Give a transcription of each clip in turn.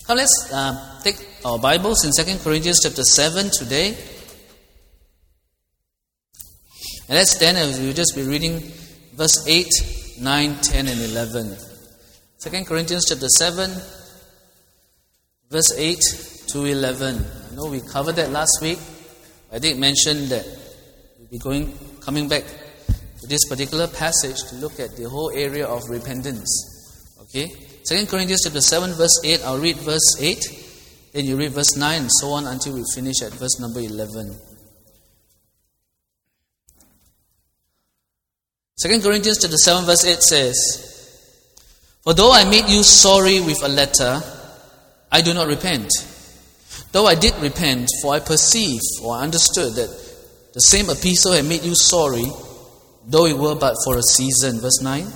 Now let's take our Bibles in 2 Corinthians chapter 7 today. And let's stand and we'll just be reading verse 8, 9, 10 and 11. 2 Corinthians chapter 7, verse 8 to 11. I know we covered that last week. I did mention that we'll be coming back to this particular passage to look at the whole area of repentance. Okay? 2 Corinthians chapter 7, verse 8. I'll read verse 8. Then you read verse 9 and so on until we finish at verse number 11. 2 Corinthians chapter 7 verse 8 says, "For though I made you sorry with a letter, I do not repent. Though I did repent, for I perceive or I understood that the same epistle had made you sorry, though it were but for a season." Verse 9.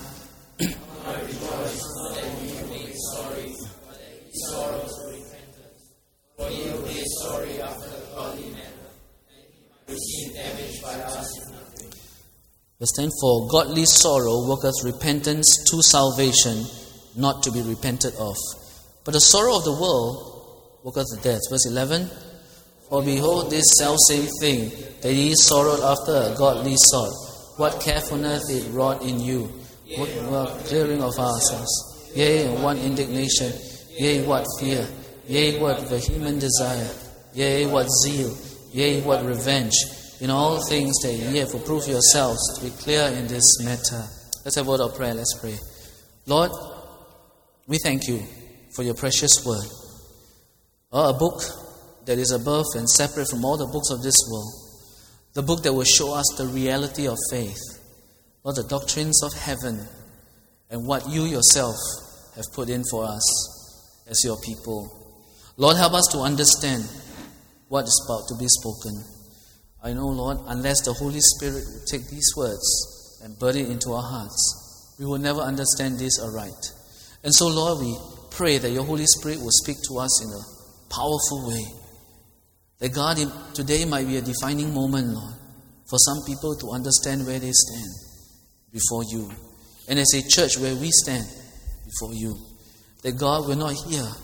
Verse 10, "For godly sorrow worketh repentance to salvation, not to be repented of. But the sorrow of the world worketh death." Verse 11, "For behold this selfsame thing, that ye sorrowed after a godly sort, what carefulness it wrought in you, what clearing of ourselves, yea, and what indignation, yea, what fear, yea, what vehement desire, yea, what zeal, yea, what revenge. In all things that ye have approved yourselves to be clear in this matter." Let's have a word of prayer. Let's pray. Lord, we thank you for your precious word. A book that is above and separate from all the books of this world. The book that will show us the reality of faith, Lord, the doctrines of heaven, and what you yourself have put in for us as your people. Lord, help us to understand what is about to be spoken. I know, Lord, unless the Holy Spirit will take these words and burn it into our hearts, we will never understand this aright. And so, Lord, we pray that your Holy Spirit will speak to us in a powerful way. That God, today might be a defining moment, Lord, for some people to understand where they stand before you. And as a church, where we stand before you. That God, we're not here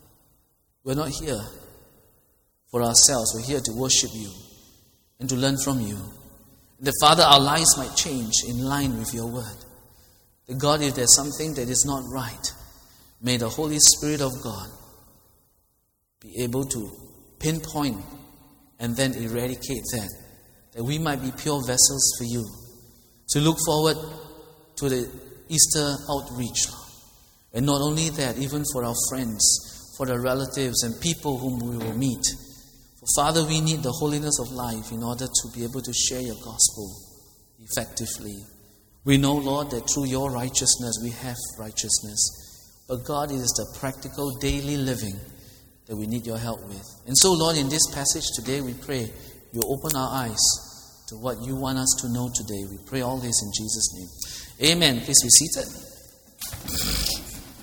for ourselves. We're here to worship you and to learn from you. That, Father, our lives might change in line with your word. That, God, if there's something that is not right, may the Holy Spirit of God be able to pinpoint and then eradicate that. That we might be pure vessels for you. To look forward to the Easter outreach, Lord. And not only that, even for our friends, for the relatives and people whom we will meet. For, Father, we need the holiness of life in order to be able to share your gospel effectively. We know, Lord, that through your righteousness we have righteousness. But, God, it is the practical daily living that we need your help with. And so, Lord, in this passage today, we pray you open our eyes to what you want us to know today. We pray all this in Jesus' name. Amen. Please be seated.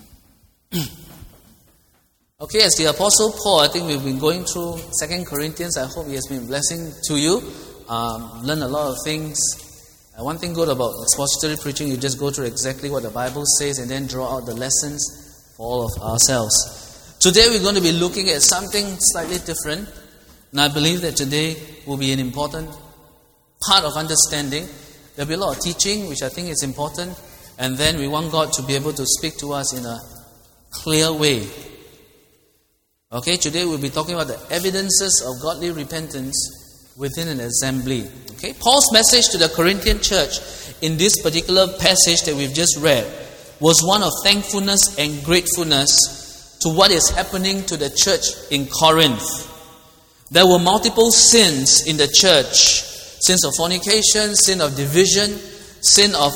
Okay, as the Apostle Paul, I think we've been going through 2 Corinthians. I hope it has been a blessing to you. Learn a lot of things. One thing good about expository preaching, you just go through exactly what the Bible says and then draw out the lessons for all of ourselves. Today we're going to be looking at something slightly different. And I believe that today will be an important part of understanding. There'll be a lot of teaching, which I think is important. And then we want God to be able to speak to us in a clear way. Okay, today we'll be talking about the evidences of godly repentance within an assembly. Okay, Paul's message to the Corinthian church in this particular passage that we've just read was one of thankfulness and gratefulness to what is happening to the church in Corinth. There were multiple sins in the church. Sins of fornication, sin of division, sin of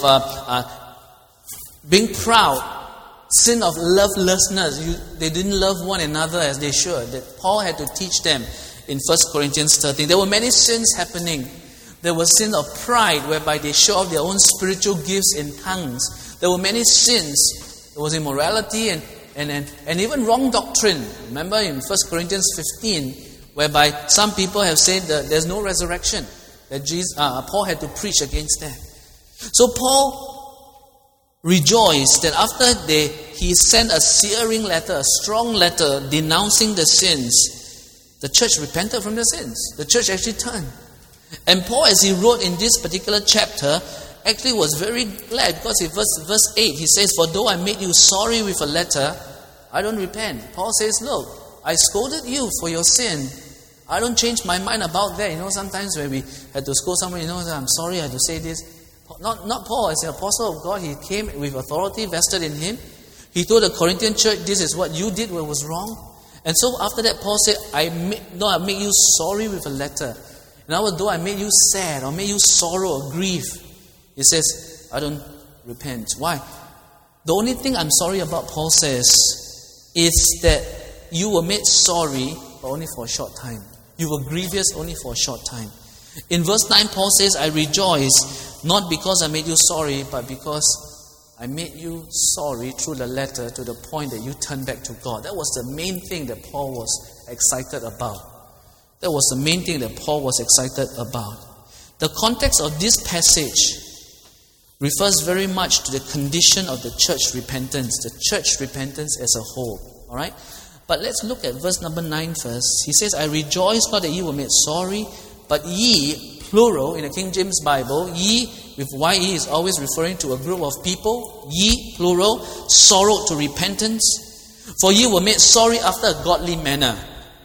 being proud, sin of lovelessness. They didn't love one another as they should. That Paul had to teach them in 1 Corinthians 13. There were many sins happening. There was sin of pride, whereby they show off their own spiritual gifts in tongues. There were many sins. There was immorality and even wrong doctrine. Remember in 1 Corinthians 15, whereby some people have said that there's no resurrection. That Paul had to preach against that. So Paul rejoiced that after he sent a searing letter, a strong letter denouncing the sins, the church repented from their sins. The church actually turned. And Paul, as he wrote in this particular chapter, actually was very glad, because in verse 8 he says, "For though I made you sorry with a letter, I don't repent." Paul says, look, I scolded you for your sin. I don't change my mind about that. Sometimes when we had to scold someone, I'm sorry I had to say this. Not Paul, as the apostle of God, he came with authority vested in him. He told the Corinthian church, this is what you did what was wrong. And so after that, Paul said, I made you sorry with a letter. In other words, though I made you sad or made you sorrow or grief, he says, I don't repent. Why? The only thing I'm sorry about, Paul says, is that you were made sorry, but only for a short time. You were grievous only for a short time. In verse 9, Paul says, I rejoice, not because I made you sorry, but because I made you sorry through the letter to the point that you turned back to God. That was the main thing that Paul was excited about. That was the main thing that Paul was excited about. The context of this passage refers very much to the condition of the church repentance, as a whole. All right? But let's look at verse number 9 first. He says, I rejoice not that ye were made sorry, but ye, plural in the King James Bible, ye with ye is always referring to a group of people. Ye, plural, sorrowed to repentance. For ye were made sorry after a godly manner,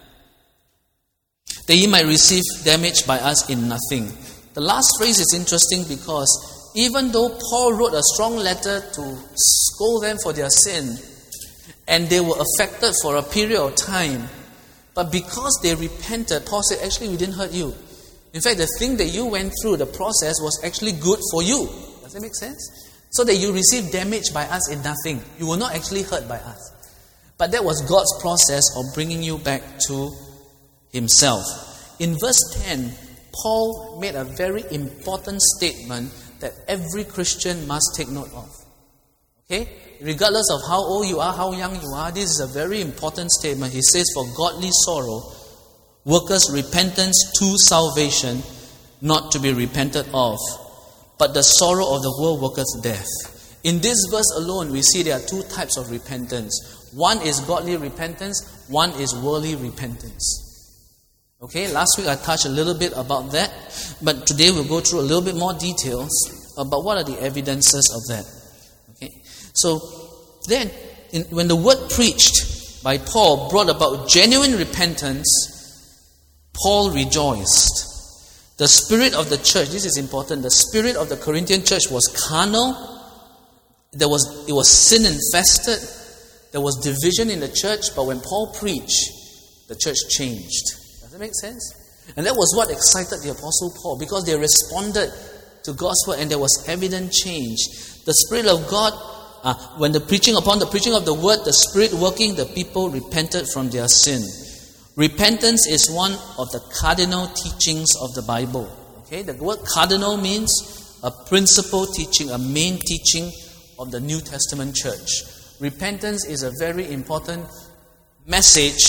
that ye might receive damage by us in nothing. The last phrase is interesting because even though Paul wrote a strong letter to scold them for their sin, and they were affected for a period of time, but because they repented, Paul said, actually, we didn't hurt you. In fact, the thing that you went through, the process, was actually good for you. Does that make sense? So that you received damage by us in nothing. You were not actually hurt by us. But that was God's process of bringing you back to Himself. In verse 10, Paul made a very important statement that every Christian must take note of. Okay? Regardless of how old you are, how young you are, this is a very important statement. He says, for godly sorrow worketh repentance to salvation, not to be repented of. But the sorrow of the world worketh death. In this verse alone, we see there are two types of repentance. One is godly repentance, one is worldly repentance. Okay, last week I touched a little bit about that, but today we'll go through a little bit more details about what are the evidences of that. Okay, so then, when the word preached by Paul brought about genuine repentance, Paul rejoiced. The spirit of the church, this is important, the spirit of the Corinthian church was carnal. It was sin infested. There was division in the church, but when Paul preached, the church changed. Does that make sense? And that was what excited the Apostle Paul, because they responded to God's word and there was evident change. The Spirit of God, upon the preaching of the word, the Spirit working, the people repented from their sin. Repentance is one of the cardinal teachings of the Bible. Okay, the word cardinal means a principal teaching, a main teaching of the New Testament church. Repentance is a very important message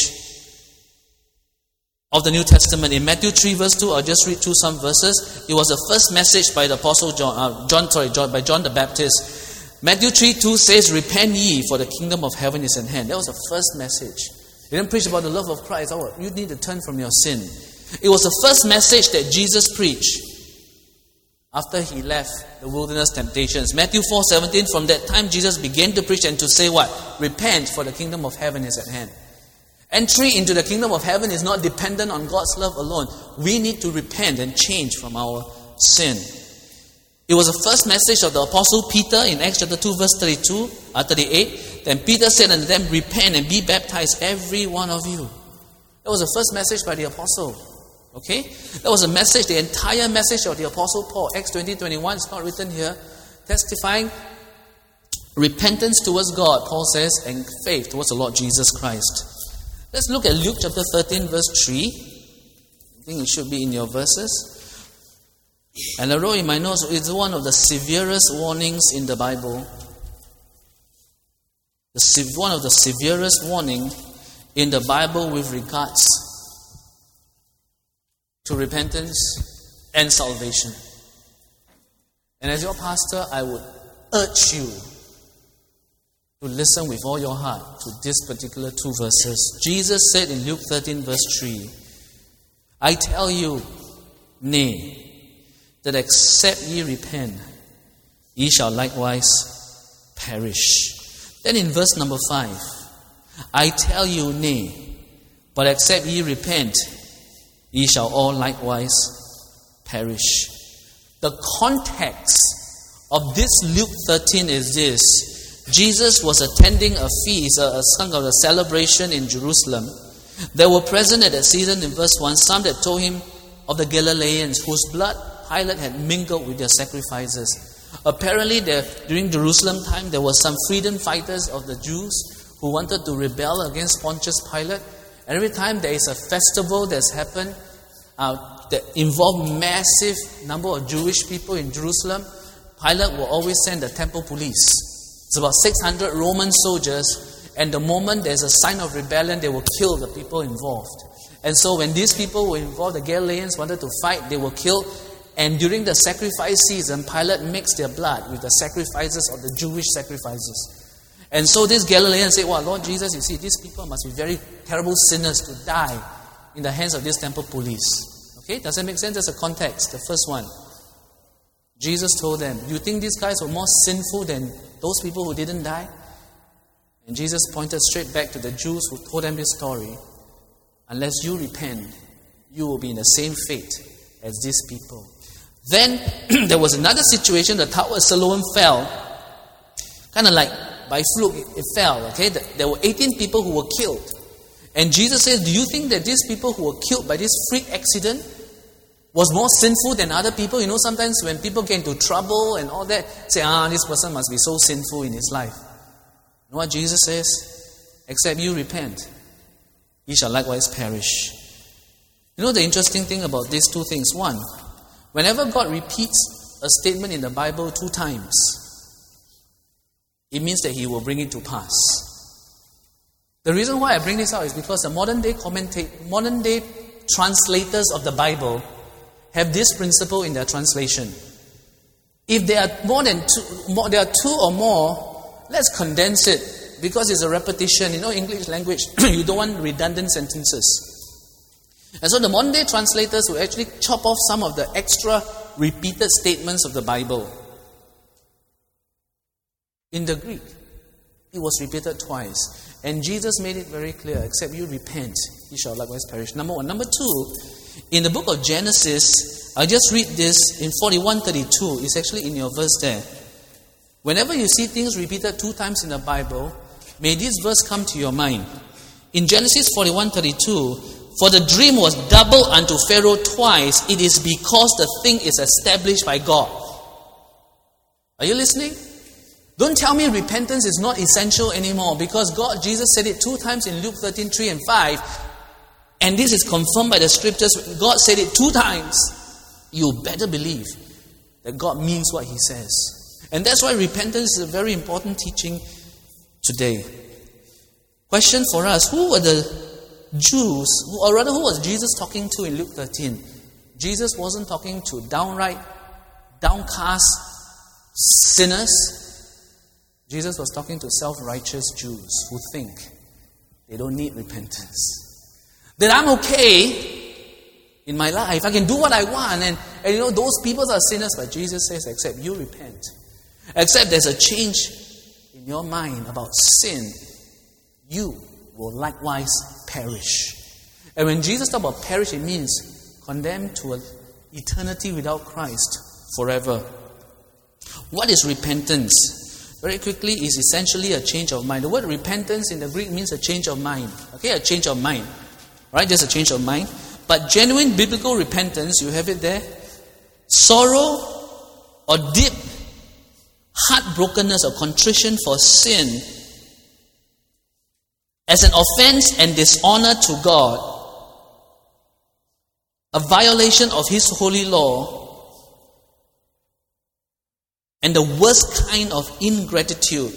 of the New Testament. In Matthew 3 verse 2, I'll just read through some verses. It was the first message by the Apostle by John the Baptist. Matthew 3:2 says, repent ye, for the kingdom of heaven is at hand. That was the first message. He didn't preach about the love of Christ. Oh, you need to turn from your sin. It was the first message that Jesus preached after he left the wilderness temptations. Matthew 4:17, from that time Jesus began to preach and to say what? Repent, for the kingdom of heaven is at hand. Entry into the kingdom of heaven is not dependent on God's love alone. We need to repent and change from our sin. It was the first message of the Apostle Peter in Acts chapter 2 verse 38. Then Peter said unto them, repent and be baptized, every one of you. That was the first message by the Apostle. Okay? That was a message, the entire message of the Apostle Paul. Acts 20:21, it's not written here. Testifying repentance towards God, Paul says, and faith towards the Lord Jesus Christ. Let's look at Luke chapter 13 verse 3. I think it should be in your verses. And I wrote in my notes, it's one of the severest warnings in the Bible. One of the severest warning in the Bible with regards to repentance and salvation. And as your pastor, I would urge you to listen with all your heart to this particular two verses. Jesus said in Luke 13 verse 3, I tell you, nay, that except ye repent, ye shall likewise perish. Then in verse number 5, I tell you, nay, but except ye repent, ye shall all likewise perish. The context of this Luke 13 is this. Jesus was attending a feast, a kind of a celebration in Jerusalem. There were present at that season, in verse 1, some that told him of the Galileans whose blood Pilate had mingled with their sacrifices. Apparently, during Jerusalem time, there were some freedom fighters of the Jews who wanted to rebel against Pontius Pilate. And every time there is a festival that's happened that involved massive number of Jewish people in Jerusalem, Pilate will always send the temple police. It's about 600 Roman soldiers, and the moment there's a sign of rebellion, they will kill the people involved. And so when these people were involved, the Galileans wanted to fight, they were killed. And during the sacrifice season, Pilate mixed their blood with the sacrifices of the Jewish sacrifices. And so these Galileans say, well, Lord Jesus, you see, these people must be very terrible sinners to die in the hands of this temple police. Okay, does that make sense? That's a context, the first one. Jesus told them, you think these guys were more sinful than those people who didn't die? And Jesus pointed straight back to the Jews who told them this story. Unless you repent, you will be in the same fate as these people. Then there was another situation. The Tower of Siloam fell. Kind of like by fluke, it fell. Okay, there were 18 people who were killed. And Jesus says, do you think that these people who were killed by this freak accident was more sinful than other people? You know, sometimes when people get into trouble and all that, say, this person must be so sinful in his life. You know what Jesus says? Except you repent, ye shall likewise perish. You know the interesting thing about these two things? One, whenever God repeats a statement in the Bible 2 times, it means that He will bring it to pass. The reason why I bring this out is because the modern day translators of the Bible have this principle in their translation. If there are there are 2 or more, let's condense it, because it's a repetition. You know, English language, you don't want redundant sentences. And so the modern day translators will actually chop off some of the extra repeated statements of the Bible. In the Greek, it was repeated twice. And Jesus made it very clear, except you repent, you shall likewise perish. Number 1. Number 2, in the book of Genesis, I'll just read this in 41:32. It's actually in your verse there. Whenever you see things repeated 2 times in the Bible, may this verse come to your mind. In Genesis 41:32, for the dream was double unto Pharaoh twice, it is because the thing is established by God. Are you listening? Don't tell me repentance is not essential anymore, because Jesus said it 2 times in Luke 13:3 and 5, and this is confirmed by the scriptures. God said it 2 times. You better believe that God means what He says. And that's why repentance is a very important teaching today. Question for us, who were the Jews, or rather who was Jesus talking to in Luke 13? Jesus wasn't talking to downright, downcast sinners. Jesus was talking to self-righteous Jews who think they don't need repentance. That I'm okay in my life, I can do what I want, and you know, those people are sinners, but Jesus says, except you repent, except there's a change in your mind about sin, you will likewise perish. And when Jesus talks about perish, it means condemned to an eternity without Christ forever. What is repentance? Very quickly, is essentially a change of mind. The word repentance in the Greek means a change of mind. Okay, a change of mind. Right, just a change of mind. But genuine biblical repentance, you have it there. Sorrow or deep heartbrokenness or contrition for sin as an offense and dishonor to God, a violation of His holy law, and the worst kind of ingratitude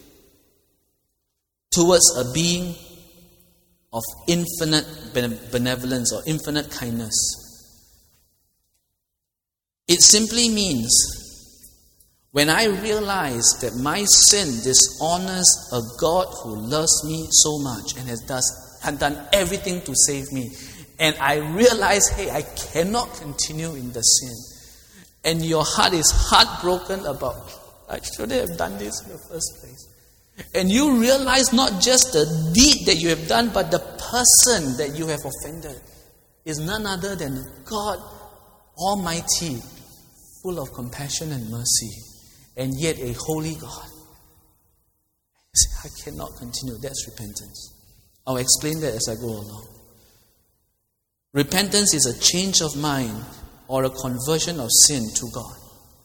towards a being of infinite benevolence or infinite kindness. It simply means When I realize that my sin dishonors a God who loves me so much and had done everything to save me, and I realize, hey, I cannot continue in the sin, and your heart is heartbroken about, I shouldn't have done this in the first place. And you realize not just the deed that you have done, but the person that you have offended is none other than God Almighty, full of compassion and mercy, and yet a holy God. I cannot continue. That's repentance. I'll explain that as I go along. Repentance is a change of mind or a conversion of sin to God.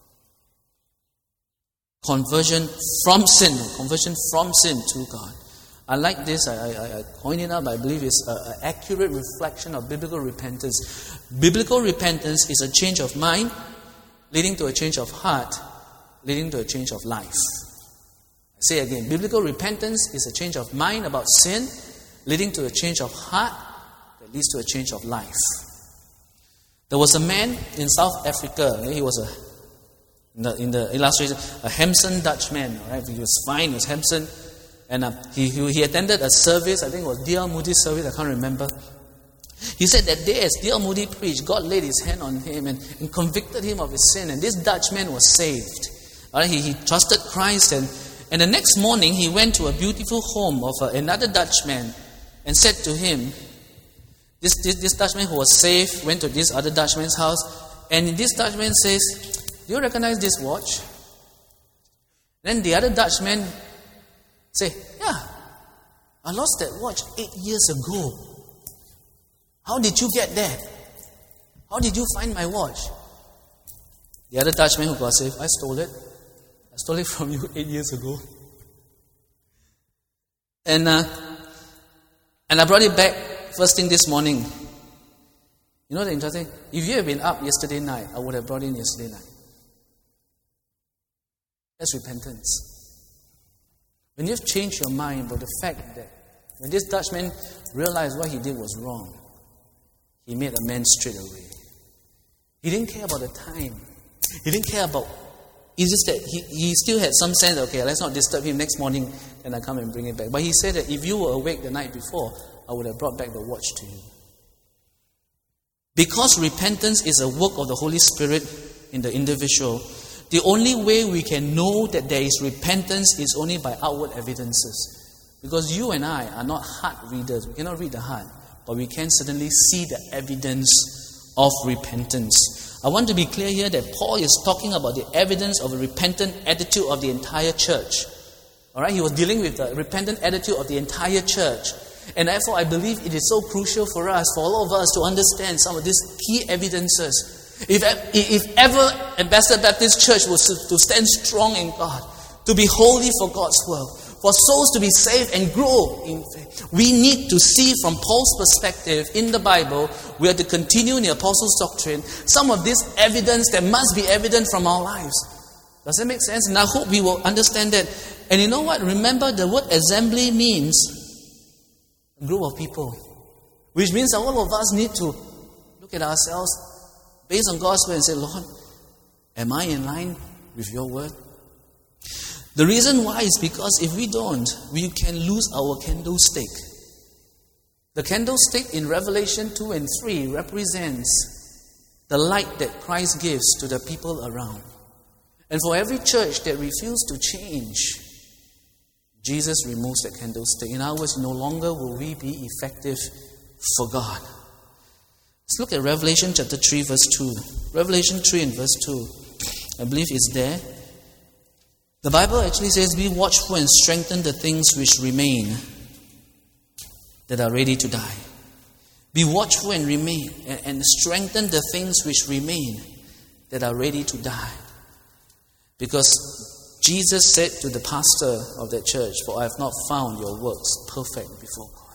Conversion from sin to God. I like this. I coined it up. I believe it's an accurate reflection of biblical repentance. Biblical repentance is a change of mind, leading to a change of heart, leading to a change of life. I say again, biblical repentance is a change of mind about sin, leading to a change of heart that leads to a change of life. There was a man in South Africa. He was in the illustration, a Hampson Dutchman. Right? He was fine. He was Hampson. And he attended a service, I think it was D.L. Moody's service, I can't remember. He said that day as D.L. Moody preached, God laid his hand on him and convicted him of his sin. And this Dutchman was saved. All right, he trusted Christ. And the next morning, he went to a beautiful home of another Dutchman and said to him, this Dutchman who was saved went to this other Dutchman's house. And this Dutchman says, do you recognize this watch? Then the other Dutchman say, yeah, I lost that watch 8 years ago. How did you get that? How did you find my watch? The other Dutchman who got saved, I stole it. I stole it from you 8 years ago. And I brought it back first thing this morning. You know the interesting? If you had been up yesterday night, I would have brought it in yesterday night. That's repentance. When you've changed your mind about the fact that when this Dutchman realized what he did was wrong, he made amends straight away. He didn't care about the time. He didn't care about... It's just that he still had some sense, okay, let's not disturb him next morning, and I come and bring it back. But he said that if you were awake the night before, I would have brought back the watch to you. Because repentance is a work of the Holy Spirit in the individual, the only way we can know that there is repentance is only by outward evidences. Because you and I are not heart readers. We cannot read the heart. But we can certainly see the evidence of repentance. I want to be clear here that Paul is talking about the evidence of a repentant attitude of the entire church. Alright, he was dealing with the repentant attitude of the entire church. And therefore I believe it is so crucial for us, for all of us to understand some of these key evidences. If ever Ambassador Baptist Church was to stand strong in God, to be holy for God's will, for souls to be saved and grow in faith, we need to see from Paul's perspective in the Bible, we are to continue in the Apostles' doctrine, some of this evidence that must be evident from our lives. Does that make sense? And I hope we will understand that. And you know what? Remember, the word assembly means a group of people, which means that all of us need to look at ourselves based on God's word and say, Lord, am I in line with your word? The reason why is because if we don't, we can lose our candlestick. The candlestick in Revelation 2 and 3 represents the light that Christ gives to the people around. And for every church that refuses to change, Jesus removes that candlestick. In other words, no longer will we be effective for God. Let's look at Revelation chapter 3 verse 2. Revelation 3 and verse 2. I believe it's there. The Bible actually says, be watchful and strengthen the things which remain that are ready to die. Be watchful and remain and strengthen the things which remain that are ready to die. Because Jesus said to the pastor of that church, for I have not found your works perfect before God.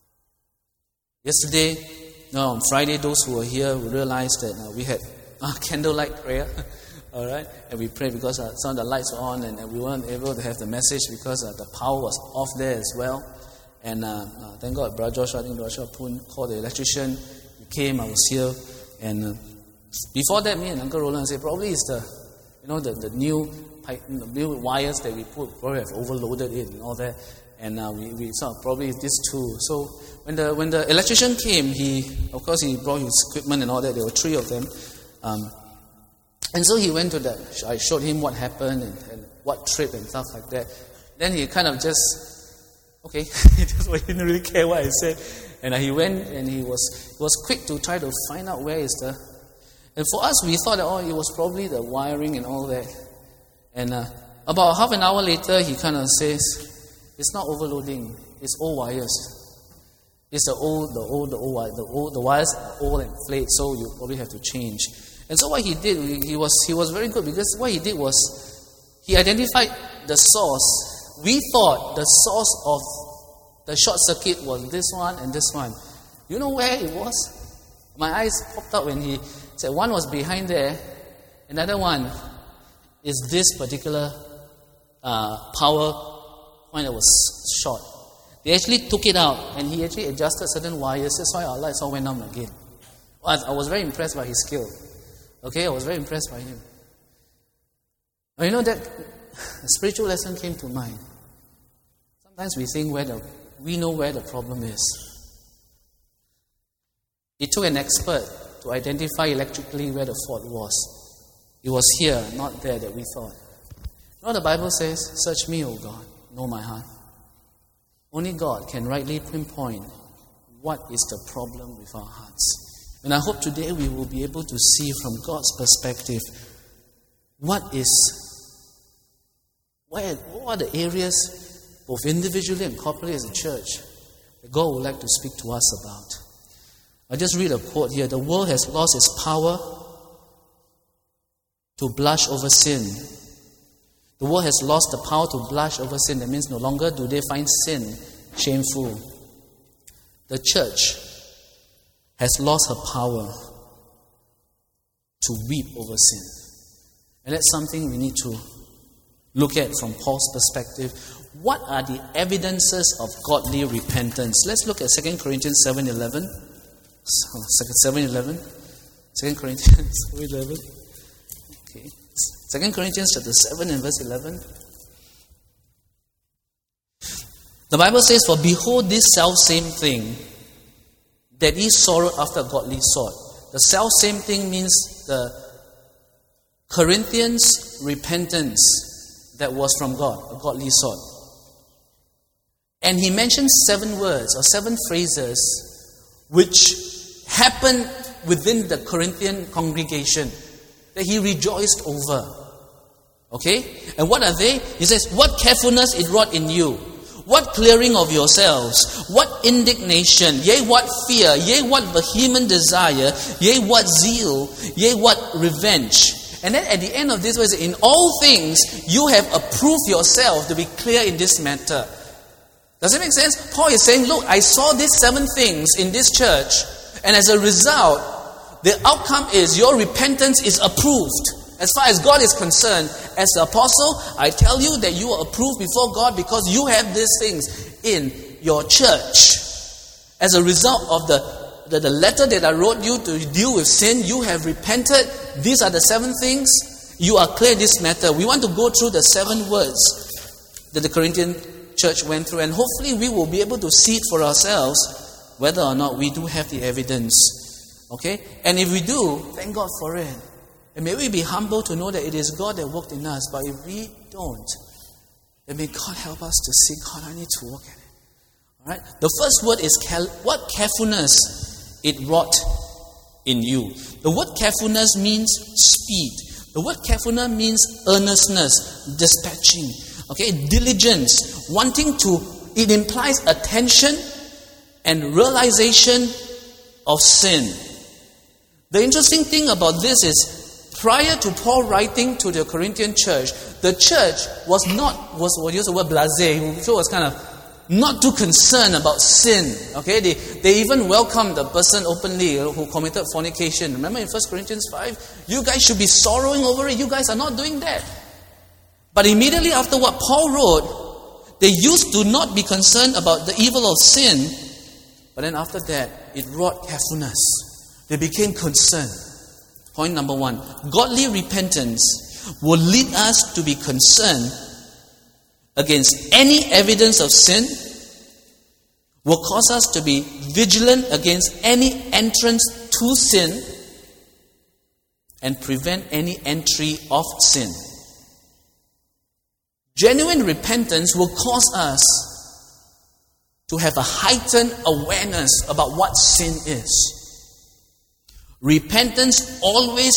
On Friday, those who were here will realize that we had candlelight prayer. All right, and we prayed because some of the lights were on and we weren't able to have the message because the power was off there as well. And thank God, Brother Joshua, I think Joshua Poon called the electrician. He came, I was here. And before that, me and Uncle Roland said, probably it's the new pipe, the new wires that we put probably have overloaded it and all that. And we saw probably this too. So when the electrician came, he brought his equipment and all that. There were 3 of them. And so he went to that. I showed him what happened and what trip and stuff like that. Then he kind of just, okay, he didn't really care what I said. And he went and he was quick to try to find out where is the. And for us, we thought that it was probably the wiring and all that. And about half an hour later, he kind of says, "It's not overloading. It's old wires. It's the wires are old and flayed, so you probably have to change." And so what he did, he was very good, because what he did was he identified the source. We thought the source of the short circuit was this one and this one. You know where it was? My eyes popped up when he said one was behind there, another one is this particular power point that was short. They actually took it out and he actually adjusted certain wires. That's why our lights all went on again. I was very impressed by his skill. Okay, I was very impressed by him. That a spiritual lesson came to mind. Sometimes we think we know where the problem is. It took an expert to identify electrically where the fault was. It was here, not there, that we thought. The Bible says, "Search me, O God, know my heart." Only God can rightly pinpoint what is the problem with our hearts. And I hope today we will be able to see from God's perspective what are the areas, both individually and corporately as a church, that God would like to speak to us about. I'll just read a quote here. "The world has lost its power to blush over sin." The world has lost the power to blush over sin. That means no longer do they find sin shameful. The church has lost her power to weep over sin. And that's something we need to look at from Paul's perspective. What are the evidences of godly repentance? Let's look at 2 Corinthians 7:11. 7:11. 2 Corinthians 7:11. Okay. 2 Corinthians chapter 7 and verse 11. The Bible says, "For behold, this self-same thing, that ye sorrow after godly sort." The self-same thing means the Corinthians' repentance that was from God, a godly sort. And he mentions 7 words or 7 phrases which happened within the Corinthian congregation that he rejoiced over. Okay? And what are they? He says, "What carefulness it wrought in you. What clearing of yourselves, what indignation, yea, what fear, yea, what vehement desire, yea, what zeal, yea, what revenge." And then at the end of this verse, "In all things you have approved yourself to be clear in this matter." Does it make sense? Paul is saying, look, I saw these 7 things in this church, and as a result, the outcome is your repentance is approved. As far as God is concerned, as the apostle, I tell you that you are approved before God because you have these things in your church. As a result of the letter that I wrote you to deal with sin, you have repented. These are the 7 things. You are clear in this matter. We want to go through the 7 words that the Corinthian church went through, and hopefully we will be able to see it for ourselves whether or not we do have the evidence. Okay? And if we do, thank God for it. And may we be humble to know that it is God that worked in us. But if we don't, then may God help us to see, God, I need to work at it. Alright? The first word is what carefulness it wrought in you. The word carefulness means speed. The word carefulness means earnestness, dispatching. Okay? Diligence. Wanting to, it implies attention and realization of sin. The interesting thing about this is, prior to Paul writing to the Corinthian church, the church was used the word blasé, so was kind of not too concerned about sin. Okay, they even welcomed the person openly who committed fornication. Remember in 1 Corinthians 5, you guys should be sorrowing over it. You guys are not doing that. But immediately after what Paul wrote, they used to not be concerned about the evil of sin. But then after that, it wrought carefulness. They became concerned. Point number 1, godly repentance will lead us to be concerned against any evidence of sin, will cause us to be vigilant against any entrance to sin, and prevent any entry of sin. Genuine repentance will cause us to have a heightened awareness about what sin is. Repentance always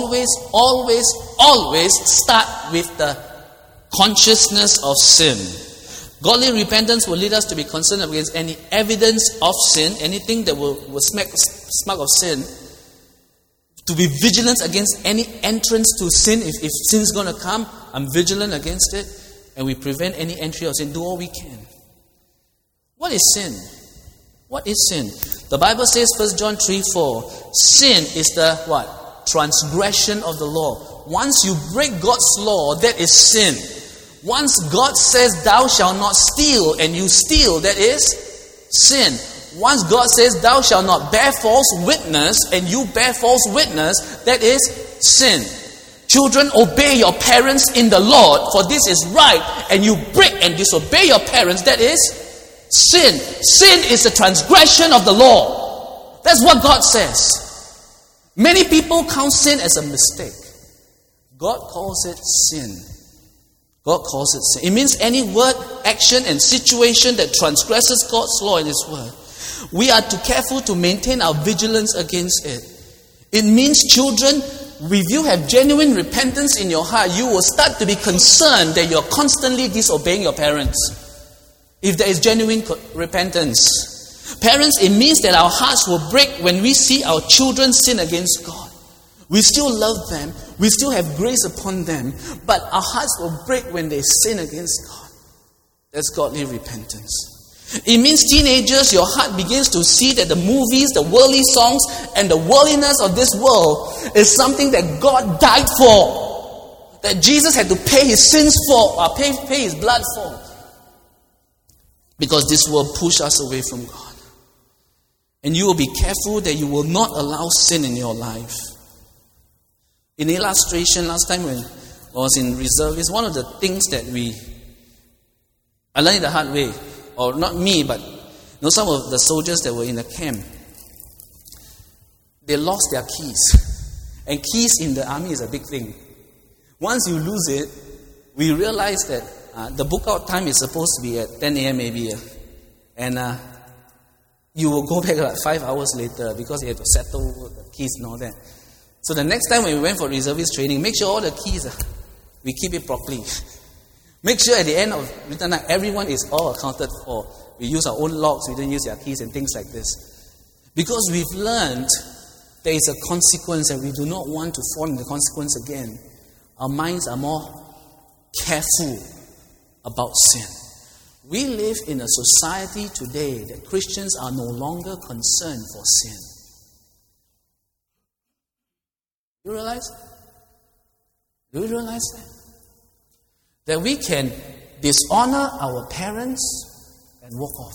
start with the consciousness of sin. Godly repentance will lead us to be concerned against any evidence of sin, anything that will smack of sin, to be vigilant against any entrance to sin. If sin is going to come, I'm vigilant against it, and we prevent any entry of sin. Do all we can. What is sin? What is sin? The Bible says, 1 John 3:4, sin is the what? Transgression of the law. Once you break God's law, that is sin. Once God says, thou shalt not steal, and you steal, that is sin. Once God says, thou shalt not bear false witness, and you bear false witness, that is sin. Children, obey your parents in the Lord, for this is right, and you break and disobey your parents, that is sin. Sin is the transgression of the law. That's what God says. Many people count sin as a mistake. God calls it sin. God calls it sin. It means any word, action, and situation that transgresses God's law and His word. We are too careful to maintain our vigilance against it. It means, children, if you have genuine repentance in your heart, you will start to be concerned that you're constantly disobeying your parents. If there is genuine repentance. Parents, it means that our hearts will break when we see our children sin against God. We still love them. We still have grace upon them. But our hearts will break when they sin against God. That's godly repentance. It means, teenagers, your heart begins to see that the movies, the worldly songs, and the worldliness of this world is something that God died for. That Jesus had to pay His sins for, or pay His blood for. Because this will push us away from God. And you will be careful that you will not allow sin in your life. In illustration, last time when I was in reservist, one of the things that I learned it the hard way, or not me, but some of the soldiers that were in the camp, they lost their keys. And keys in the army is a big thing. Once you lose it, we realize that the book out time is supposed to be at 10 a.m. maybe. And you will go back like 5 hours later because you have to settle the keys and all that. So the next time when we went for reservist training, make sure all the keys, we keep it properly. Make sure at the end of return night, everyone is all accounted for. We use our own locks, we don't use their keys and things like this. Because we've learned there is a consequence and we do not want to fall in the consequence again. Our minds are more careful about sin. We live in a society today that Christians are no longer concerned for sin. You realize? Do you realize that? That we can dishonor our parents and walk off.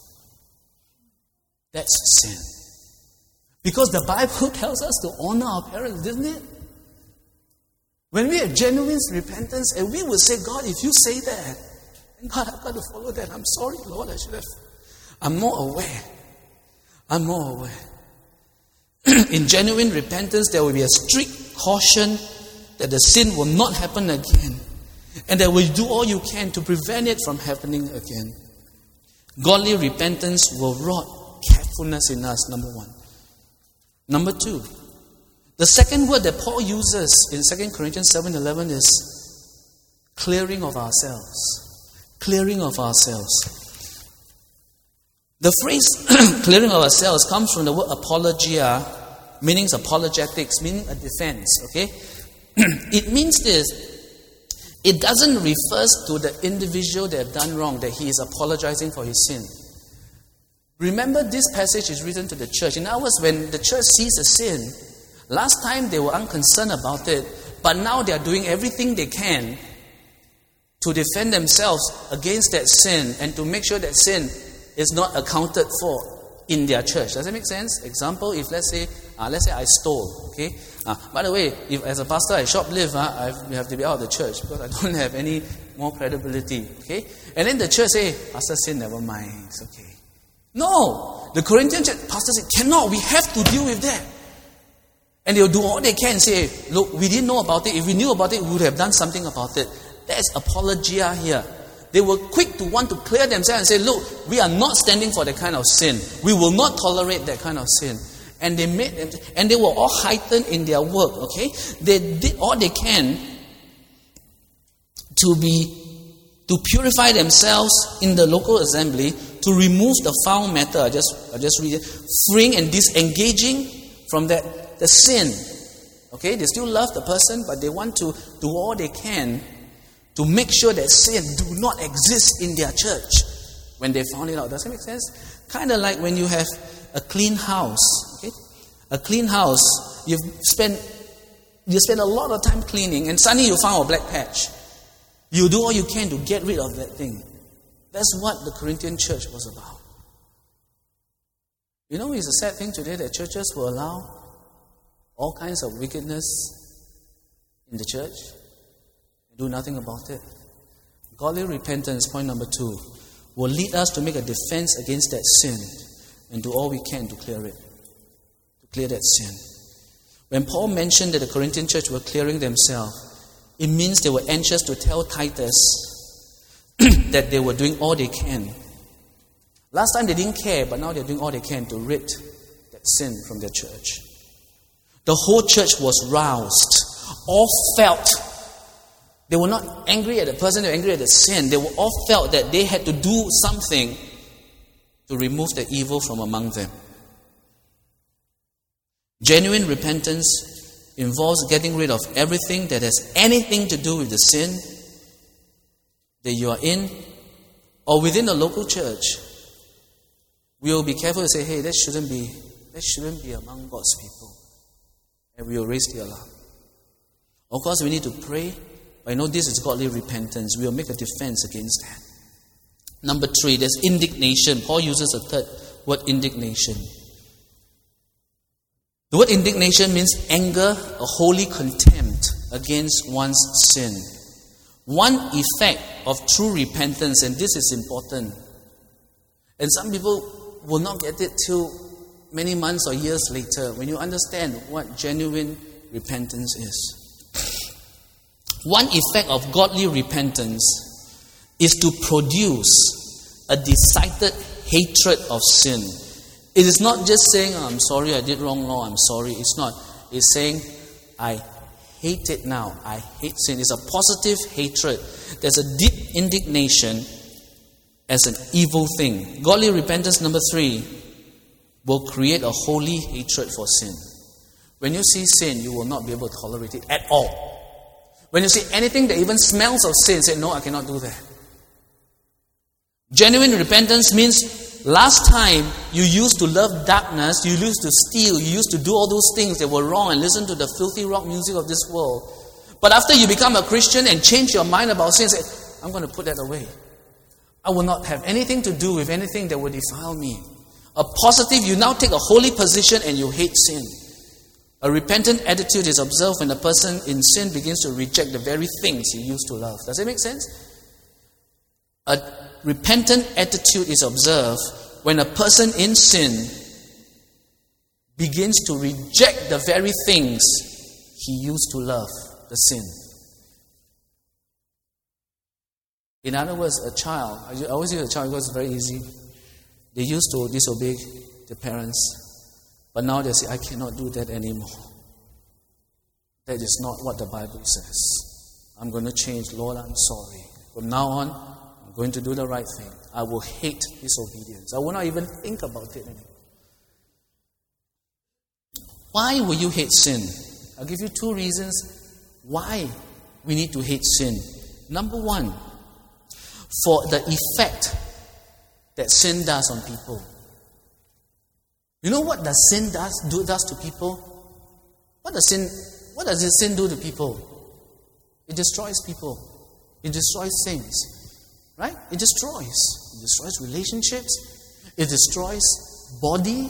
That's sin. Because the Bible tells us to honor our parents, doesn't it? When we have genuine repentance and we will say, God, if you say that, and God, I've got to follow that. I'm sorry, Lord, I should have. I'm more aware. In genuine repentance, there will be a strict caution that the sin will not happen again. And that will do all you can to prevent it from happening again. Godly repentance will wrought carefulness in us, number one. Number two, the second word that Paul uses in 2 Corinthians 7:11 is clearing of ourselves. Clearing of ourselves. The phrase clearing of ourselves comes from the word apologia, meaning apologetics, meaning a defense, okay? It means this. It doesn't refer to the individual that have done wrong, that he is apologizing for his sin. Remember, this passage is written to the church. In other words, when the church sees a sin, last time they were unconcerned about it, but now they are doing everything they can to defend themselves against that sin and to make sure that sin is not accounted for. in their church. Does that make sense? Example, if let's say I stole, okay? By the way, if as a pastor I shoplift, I have to be out of the church because I don't have any more credibility, okay? And then the church say, Pastor sin, never mind, it's okay. No! The Corinthian church, pastor said, cannot, we have to deal with that. And they'll do all they can and say, look, we didn't know about it. If we knew about it, we would have done something about it. There's apologia here. They were quick to want to clear themselves and say, look, we are not standing for that kind of sin. We will not tolerate that kind of sin. And they were all heightened in their work, okay? They did all they can to purify themselves in the local assembly, to remove the foul matter. I just read it. Freeing and disengaging from the sin. Okay, they still love the person, but they want to do all they can to make sure that sin do not exist in their church when they found it out. Does that make sense? Kind of like when you have a clean house. Okay, a clean house, you spend a lot of time cleaning, and suddenly you found a black patch. You do all you can to get rid of that thing. That's what the Corinthian church was about. You know, it's a sad thing today that churches will allow all kinds of wickedness in the church and do nothing about it. Godly repentance, point number 2, will lead us to make a defense against that sin and do all we can to clear it, to clear that sin. When Paul mentioned that the Corinthian church were clearing themselves, it means they were anxious to tell Titus that they were doing all they can. Last time they didn't care, but now they're doing all they can to rid that sin from their church. The whole church was roused. All felt. They were not angry at the person, they were angry at the sin. They were all felt that they had to do something to remove the evil from among them. Genuine repentance involves getting rid of everything that has anything to do with the sin that you are in or within the local church. We will be careful to say, hey, that shouldn't be among God's people. And we will raise the alarm. Of course, we need to pray, but I know this is godly repentance. We will make a defense against that. Number 3, there's indignation. Paul uses a third word, indignation. The word indignation means anger, a holy contempt against one's sin. One effect of true repentance, and this is important, and some people will not get it till many months or years later, when you understand what genuine repentance is. One effect of godly repentance is to produce a decided hatred of sin. It is not just saying, oh, I'm sorry, I did wrong, Lord, I'm sorry. It's not. It's saying, I hate it now. I hate sin. It's a positive hatred. There's a deep indignation as an evil thing. Godly repentance, number 3, will create a holy hatred for sin. When you see sin, you will not be able to tolerate it at all. When you see anything that even smells of sin, say, no, I cannot do that. Genuine repentance means last time you used to love darkness, you used to steal, you used to do all those things that were wrong and listen to the filthy rock music of this world. But after you become a Christian and change your mind about sin, say, I'm going to put that away. I will not have anything to do with anything that will defile me. A positive, you now take a holy position and you hate sin. A repentant attitude is observed when a person in sin begins to reject the very things he used to love. Does that make sense? A repentant attitude is observed when a person in sin begins to reject the very things he used to love, the sin. In other words, a child, I always use a child because it's very easy. They used to disobey their parents, but now they say, I cannot do that anymore. That is not what the Bible says. I'm going to change. Lord, I'm sorry. From now on, I'm going to do the right thing. I will hate disobedience. I will not even think about it anymore. Why will you hate sin? I'll give you 2 reasons why we need to hate sin. Number 1, for the effect that sin does on people. You know what does sin does to people? What does sin do to people? It destroys people. It destroys things. Right? It destroys relationships. It destroys body.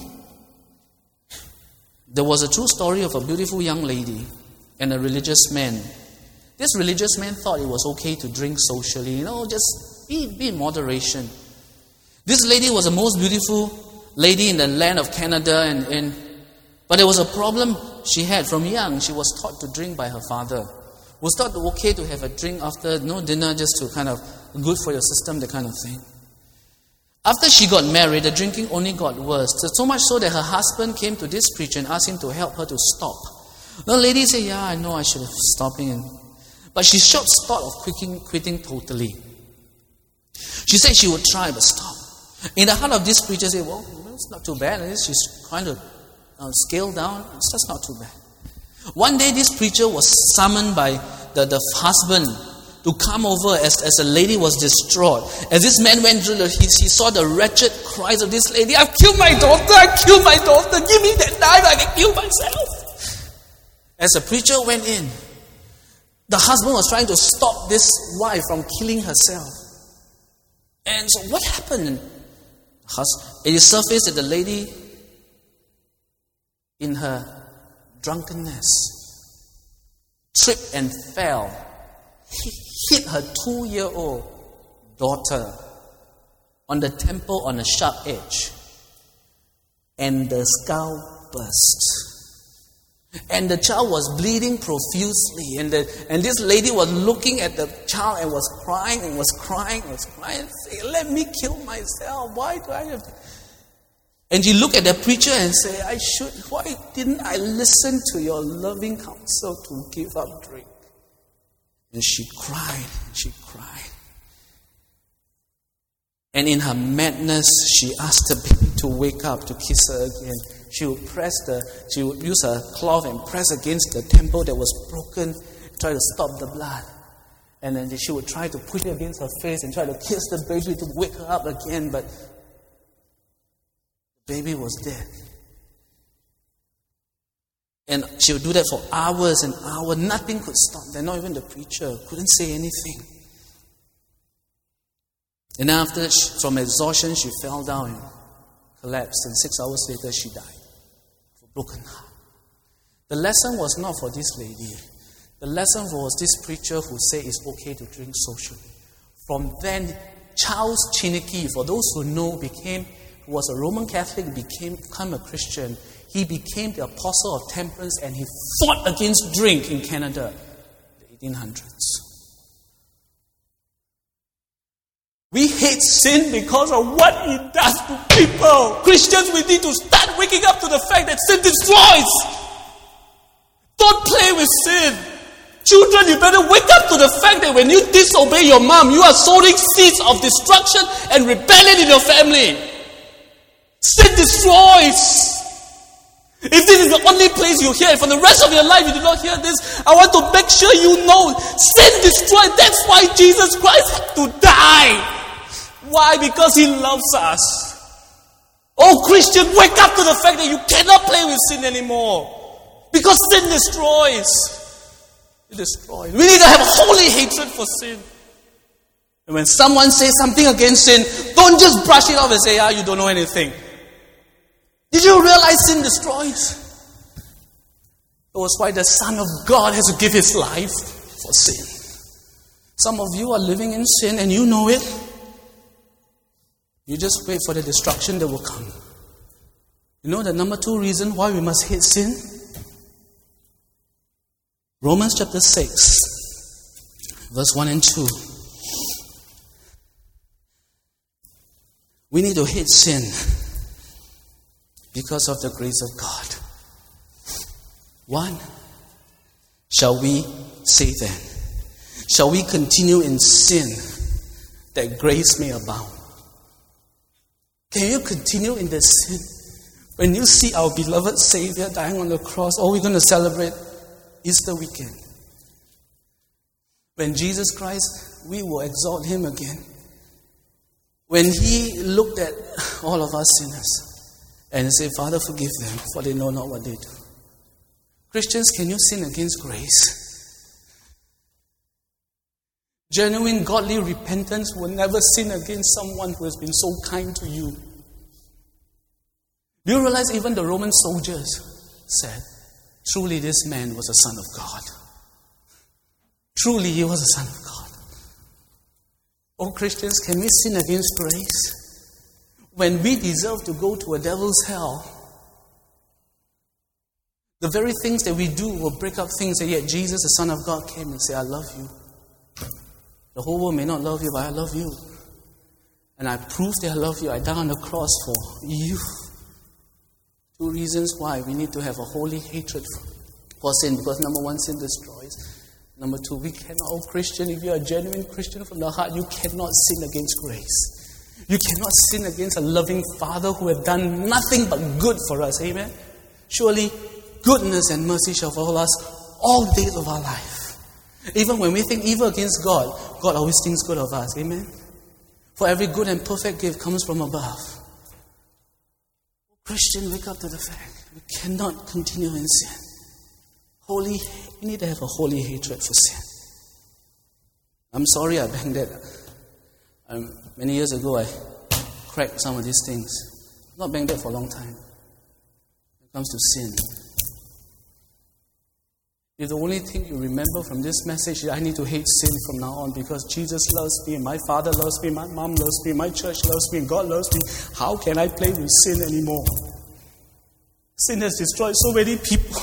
There was a true story of a beautiful young lady and a religious man. This religious man thought it was okay to drink socially, just be in moderation. This lady was the most beautiful lady in the land of Canada, but there was a problem she had. From young, she was taught to drink by her father. It was thought okay to have a drink after dinner, just to kind of good for your system, that kind of thing. After she got married, the drinking only got worse. So much so that her husband came to this preacher and asked him to help her to stop. The lady said, yeah, I know I should have stopped. But she short thought of quitting totally. She said she would try, but stop. In the heart of this preacher, said, well, it's not too bad. At least she's trying to scale down. It's just not too bad. One day, this preacher was summoned by the husband to come over as the lady was distraught. As this man went through, he saw the wretched cries of this lady. I've killed my daughter. I've killed my daughter. Give me that knife. I can kill myself. As the preacher went in, the husband was trying to stop this wife from killing herself. And so what happened? It surfaced that the lady, in her drunkenness, tripped and fell, hit her 2-year-old daughter on the temple on a sharp edge, and the skull burst. And the child was bleeding profusely, and this lady was looking at the child and was crying, saying, let me kill myself. Why do I have to? And she looked at the preacher and said, why didn't I listen to your loving counsel to give up drink? And she cried. And in her madness, she asked the baby to wake up, to kiss her again. She would use her cloth and press against the temple that was broken, try to stop the blood. And then she would try to push it against her face and try to kiss the baby to wake her up again, but the baby was dead. And she would do that for hours and hours. Nothing could stop that. Not even the preacher couldn't say anything. And after, from exhaustion, she fell down and collapsed. And 6 hours later, she died of a broken heart. The lesson was not for this lady. The lesson was this preacher who said it's okay to drink socially. From then, Charles Chineke, for those who know, who was a Roman Catholic, became a Christian. He became the apostle of temperance, and he fought against drink in Canada in the 1800s. We hate sin because of what it does to people. Christians, we need to start waking up to the fact that sin destroys. Don't play with sin. Children, you better wake up to the fact that when you disobey your mom, you are sowing seeds of destruction and rebellion in your family. Sin destroys. If this is the only place you hear it, for the rest of your life you do not hear this, I want to make sure you know sin destroys. That's why Jesus Christ had to die. Why? Because He loves us. Oh, Christian, wake up to the fact that you cannot play with sin anymore. Because sin destroys. It destroys. We need to have a holy hatred for sin. And when someone says something against sin, don't just brush it off and say, you don't know anything. Did you realize sin destroys? That was why the Son of God has to give His life for sin. Some of you are living in sin and you know it. You just wait for the destruction that will come. You know the number 2 reason why we must hate sin? Romans chapter 6, verse 1 and 2. We need to hate sin because of the grace of God. 1. Shall we say then? Shall we continue in sin that grace may abound? Can you continue in the sin? When you see our beloved Savior dying on the cross, we're going to celebrate Easter weekend. When Jesus Christ, we will exalt Him again. When He looked at all of us sinners and said, Father, forgive them, for they know not what they do. Christians, can you sin against grace? Genuine godly repentance will never sin against someone who has been so kind to you. Do you realize even the Roman soldiers said, truly this man was a son of God. Truly he was a son of God. Oh Christians, can we sin against grace? When we deserve to go to a devil's hell, the very things that we do will break up things, and yet Jesus, the Son of God, came and said, I love you. The whole world may not love you, but I love you. And I prove that I love you. I died on the cross for you. 2 reasons why we need to have a holy hatred for sin. Because number 1, sin destroys. Number 2, we cannot, oh Christian, if you're a genuine Christian from the heart, you cannot sin against grace. You cannot sin against a loving Father who has done nothing but good for us. Amen? Surely, goodness and mercy shall follow us all days of our life. Even when we think evil against God, God always thinks good of us. Amen? For every good and perfect gift comes from above. Christian, wake up to the fact we cannot continue in sin. We need to have a holy hatred for sin. I'm sorry I banged that. Many years ago I cracked some of these things. I've not banged that for a long time. When it comes to sin. If the only thing you remember from this message is I need to hate sin from now on because Jesus loves me, and my Father loves me, my mom loves me, my church loves me, and God loves me, how can I play with sin anymore? Sin has destroyed so many people.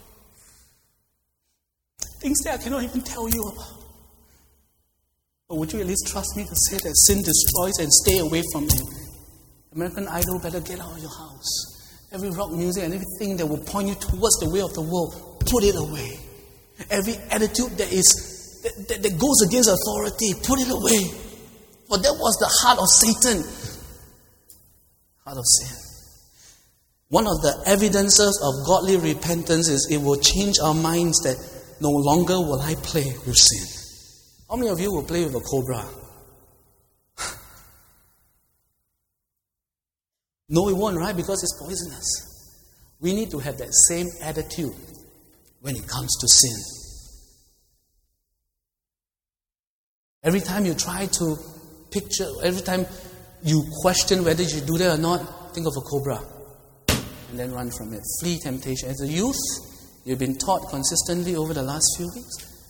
Things that I cannot even tell you about. But would you at least trust me to say that sin destroys and stay away from it? American Idol better get out of your house. Every rock music and everything that will point you towards the way of the world, put it away. Every attitude that goes against authority, put it away. For that was the heart of Satan. Heart of sin. One of the evidences of godly repentance is it will change our minds that no longer will I play with sin. How many of you will play with a cobra? No, it won't, right? Because it's poisonous. We need to have that same attitude when it comes to sin. Every time you try to picture, every time you question whether you should do that or not, think of a cobra and then run from it. Flee temptation. As a youth, you've been taught consistently over the last few weeks.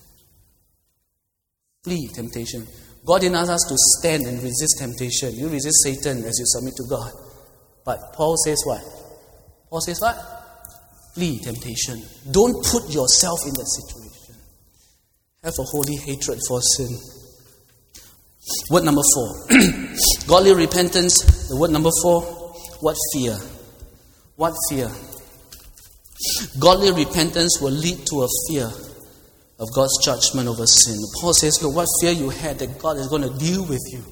Flee temptation. God didn't ask us to stand and resist temptation. You resist Satan as you submit to God. But Paul says what? Paul says what? Flee temptation. Don't put yourself in that situation. Have a holy hatred for sin. Word number 4. Godly repentance. The word number 4. What fear? What fear? Godly repentance will lead to a fear of God's judgment over sin. Paul says, look, what fear you had that God is going to deal with you.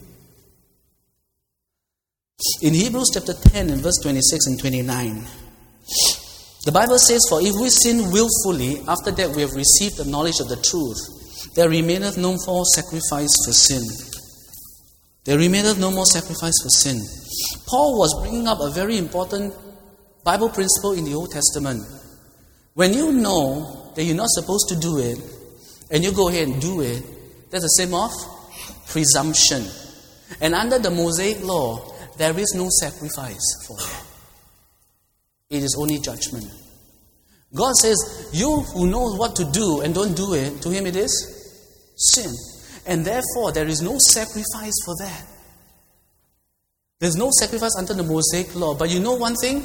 In Hebrews chapter 10 and verse 26 and 29, the Bible says, for if we sin willfully, after that we have received the knowledge of the truth, there remaineth no more sacrifice for sin. There remaineth no more sacrifice for sin. Paul was bringing up a very important Bible principle in the Old Testament. When you know that you're not supposed to do it, and you go ahead and do it, that's the same of presumption. And under the Mosaic law, there is no sacrifice for it. It is only judgment. God says, you who knows what to do and don't do it, to him it is sin. And therefore, there is no sacrifice for that. There's no sacrifice under the Mosaic law. But you know one thing?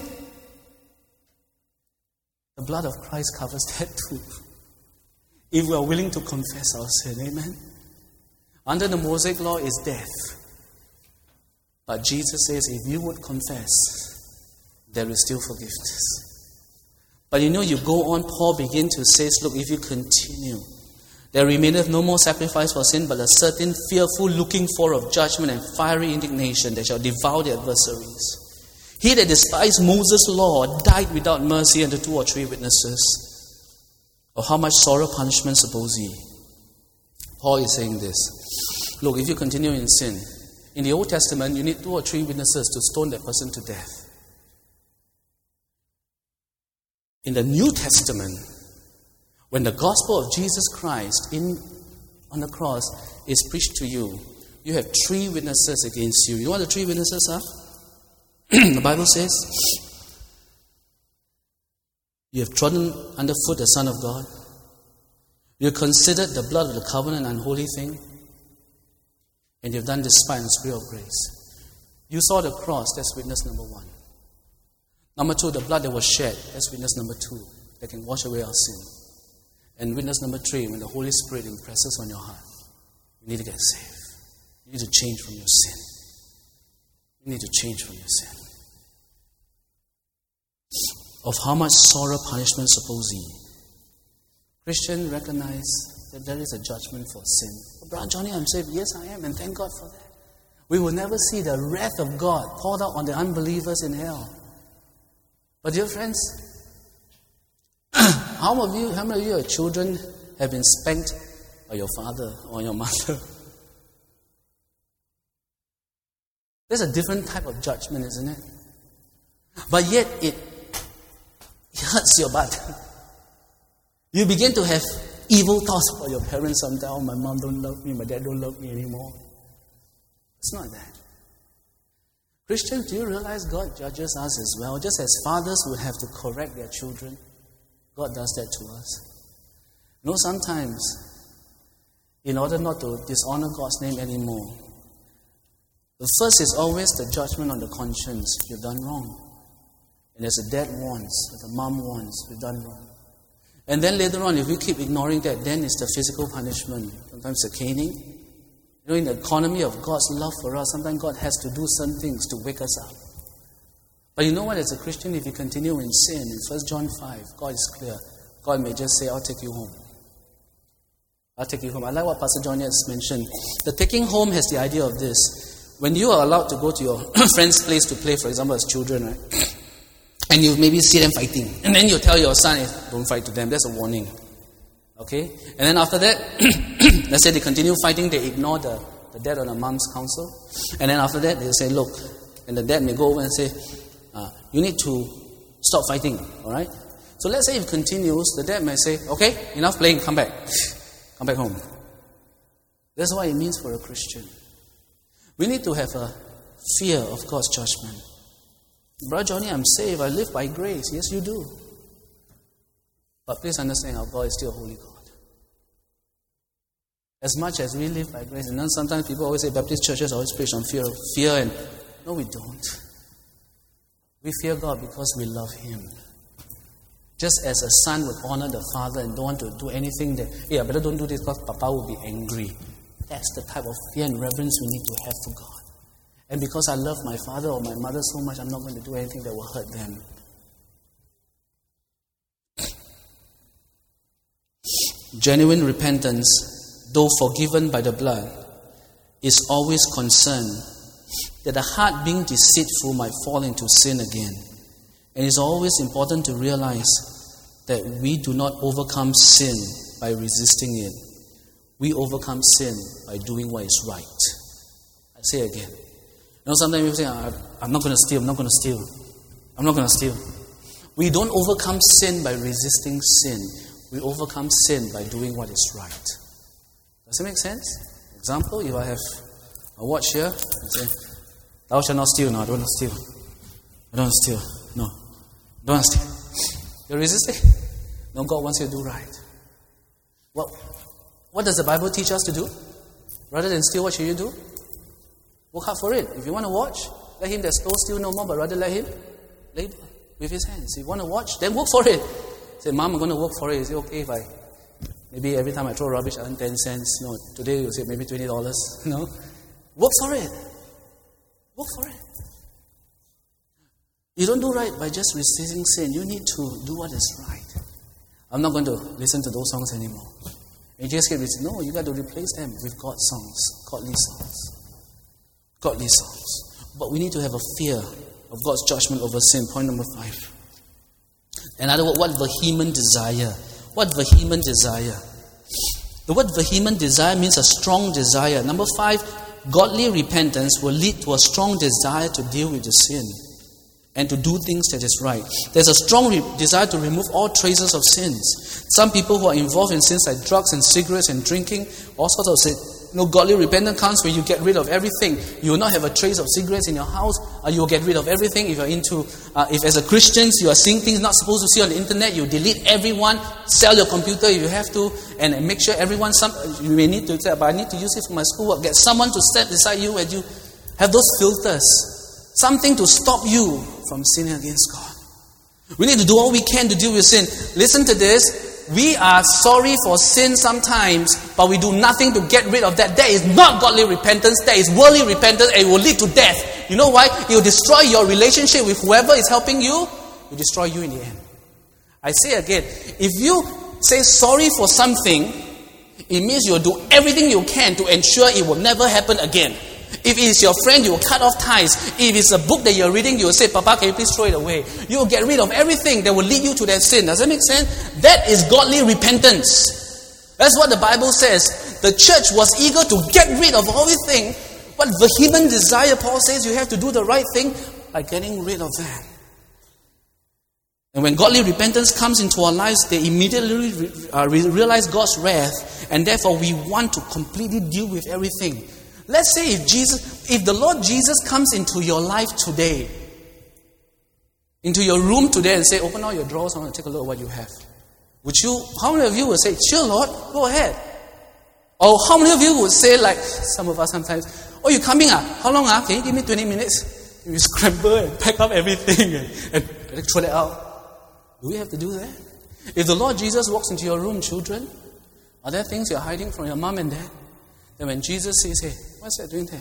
The blood of Christ covers that too. If we are willing to confess our sin, amen? Under the Mosaic law is death. But Jesus says, if you would confess, there is still forgiveness. But you know, you go on, Paul begins to say, look, if you continue, there remaineth no more sacrifice for sin, but a certain fearful looking for of judgment and fiery indignation that shall devour the adversaries. He that despised Moses' law died without mercy unto 2 or 3 witnesses. Of how much sorrow punishment suppose ye? Paul is saying this. Look, if you continue in sin, in the Old Testament, you need 2 or 3 witnesses to stone that person to death. In the New Testament, when the gospel of Jesus Christ on the cross is preached to you, you have 3 witnesses against you. You know what the 3 witnesses are? The Bible says, You have trodden underfoot the Son of God. You have considered the blood of the covenant an unholy thing. And you have done despite the Spirit of grace. You saw the cross, that's witness number 1. Number 2, the blood that was shed, that's witness number 2, that can wash away our sin. And witness number 3, when the Holy Spirit impresses on your heart, you need to get saved. You need to change from your sin. You need to change from your sin. Of how much sorrow, punishment, suppose ye? Christian, recognize that there is a judgment for sin. Oh, Brother Johnny, I'm saved. Yes, I am, and thank God for that. We will never see the wrath of God poured out on the unbelievers in hell. But dear friends, how many of your children have been spanked by your father or your mother? There's a different type of judgment, isn't it? But yet it hurts your butt. You begin to have evil thoughts about your parents sometimes. Oh, my mom don't love me, my dad don't love me anymore. It's not that. Christians, do you realize God judges us as well? Just as fathers would have to correct their children, God does that to us. You know, sometimes, in order not to dishonor God's name anymore, the first is always the judgment on the conscience. You've done wrong. And as a dad warns, as a mom warns, we've done wrong. And then later on, if we keep ignoring that, then it's the physical punishment. Sometimes the caning. You know, in the economy of God's love for us, sometimes God has to do some things to wake us up. But you know what, as a Christian, if you continue in sin, in 1 John 5, God is clear. God may just say, I'll take you home. I'll take you home. I like what Pastor John has mentioned. The taking home has the idea of this. When you are allowed to go to your friend's place to play, for example, as children, right? And you maybe see them fighting. And then you tell your son, don't fight to them. That's a warning. Okay? And then after that, let's say they continue fighting, they ignore the dad or the mom's counsel. And then after that, they say, look, and the dad may go over and say, you need to stop fighting. Alright? So let's say if it continues, the dad may say, okay, enough playing, come back. Come back home. That's what it means for a Christian. We need to have a fear of God's judgment. Brother Johnny, I'm saved. I live by grace. Yes, you do. But please understand, our God is still a holy God. As much as we live by grace, and then sometimes people always say Baptist churches always preach on fear, and no, we don't. We fear God because we love Him. Just as a son would honor the father and don't want to do anything that, hey, I better don't do this because Papa will be angry. That's the type of fear and reverence we need to have for God. And because I love my father or my mother so much, I'm not going to do anything that will hurt them. Genuine repentance, though forgiven by the blood, is always concerned that the heart being deceitful might fall into sin again. And it's always important to realize that we do not overcome sin by resisting it. We overcome sin by doing what is right. I say again. You know, sometimes people say, I'm not going to steal, I'm not going to steal. I'm not going to steal. We don't overcome sin by resisting sin. We overcome sin by doing what is right. Does it make sense? Example, if I have a watch here, I say, thou shalt not steal. No, I don't want to steal. I don't want to steal. No, I don't want to steal. You're resisting? No, God wants you to do right. Well, what does the Bible teach us to do? Rather than steal, what should you do? Work hard for it. If you want to watch, let him that stole steal no more, but rather let him labor with his hands. If you want to watch, then work for it. Say, Mom, I'm going to work for it. Is it okay if maybe every time I throw rubbish, I earn 10 cents? No, today you say maybe $20. No? Work for it. Work for it. You don't do right by just resisting sin. You need to do what is right. I'm not going to listen to those songs anymore. And you just get resisting. No, you got to replace them with God's songs, godly songs. Godly songs. But we need to have a fear of God's judgment over sin. Point number 5. Another word, what vehement desire? What vehement desire? The word vehement desire means a strong desire. Number 5, godly repentance will lead to a strong desire to deal with the sin and to do things that is right. There's a strong desire to remove all traces of sins. Some people who are involved in sins like drugs and cigarettes and drinking, all sorts of Godly repentance comes when you get rid of everything. You will not have a trace of cigarettes in your house. You will get rid of everything. If you're if as a Christian you are seeing things not supposed to see on the internet, you delete everyone, sell your computer if you have to, and make sure everyone, you may need to say, but I need to use it for my schoolwork. Get someone to step beside you and you have those filters. Something to stop you from sinning against God. We need to do all we can to deal with sin. Listen to this. We are sorry for sin sometimes, but we do nothing to get rid of that. That is not godly repentance. That is worldly repentance, and it will lead to death. You know why? It will destroy your relationship with whoever is helping you. It will destroy you in the end. I say again, if you say sorry for something, it means you'll do everything you can to ensure it will never happen again. If it's your friend, you will cut off ties. If it's a book that you're reading, you will say, Papa, can you please throw it away? You will get rid of everything that will lead you to that sin. Does that make sense? That is godly repentance. That's what the Bible says. The church was eager to get rid of all these things. But vehement desire, Paul says, you have to do the right thing by getting rid of that. And when godly repentance comes into our lives, they immediately realize God's wrath. And therefore, we want to completely deal with everything. Let's say if the Lord Jesus comes into your life today, into your room today and say, open all your drawers, I want to take a look at what you have. How many of you would say, sure Lord, go ahead? Or how many of you would say, like some of us sometimes, oh, you coming? How long? Can you give me 20 minutes? You scramble and pack up everything and throw it out. Do we have to do that? If the Lord Jesus walks into your room, children, are there things you're hiding from your mom and dad? Then when Jesus says, hey, what's that doing there?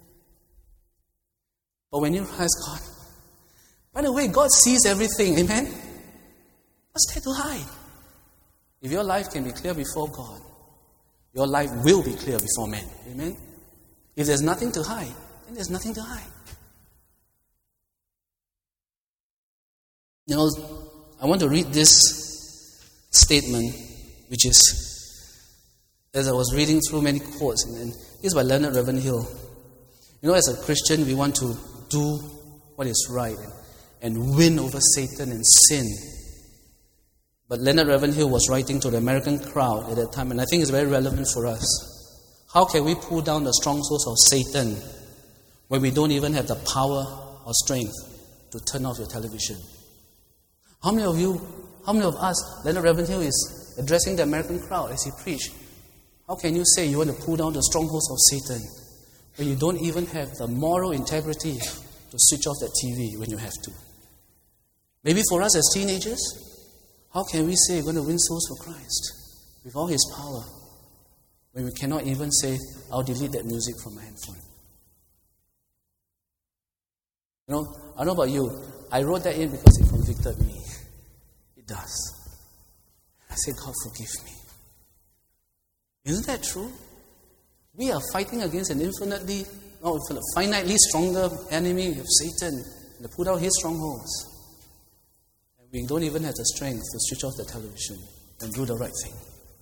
But when you realize God, by the way, God sees everything, amen? What's there to hide? If your life can be clear before God, your life will be clear before men, amen? If there's nothing to hide, then there's nothing to hide. I want to read this statement, which is, as I was reading through many quotes, and this is by Leonard Ravenhill. As a Christian, we want to do what is right and win over Satan and sin. But Leonard Ravenhill was writing to the American crowd at that time, and I think it's very relevant for us. How can we pull down the strongholds of Satan when we don't even have the power or strength to turn off your television? How many of us, Leonard Ravenhill is addressing the American crowd as he preached. How can you say you want to pull down the strongholds of Satan when you don't even have the moral integrity to switch off that TV when you have to? Maybe for us as teenagers, how can we say we're going to win souls for Christ with all His power when we cannot even say, I'll delete that music from my handphone? I don't know about you. I wrote that in because it convicted me. It does. I said, God, forgive me. Isn't that true? We are fighting against an finitely stronger enemy of Satan to put out his strongholds. And we don't even have the strength to switch off the television and do the right thing.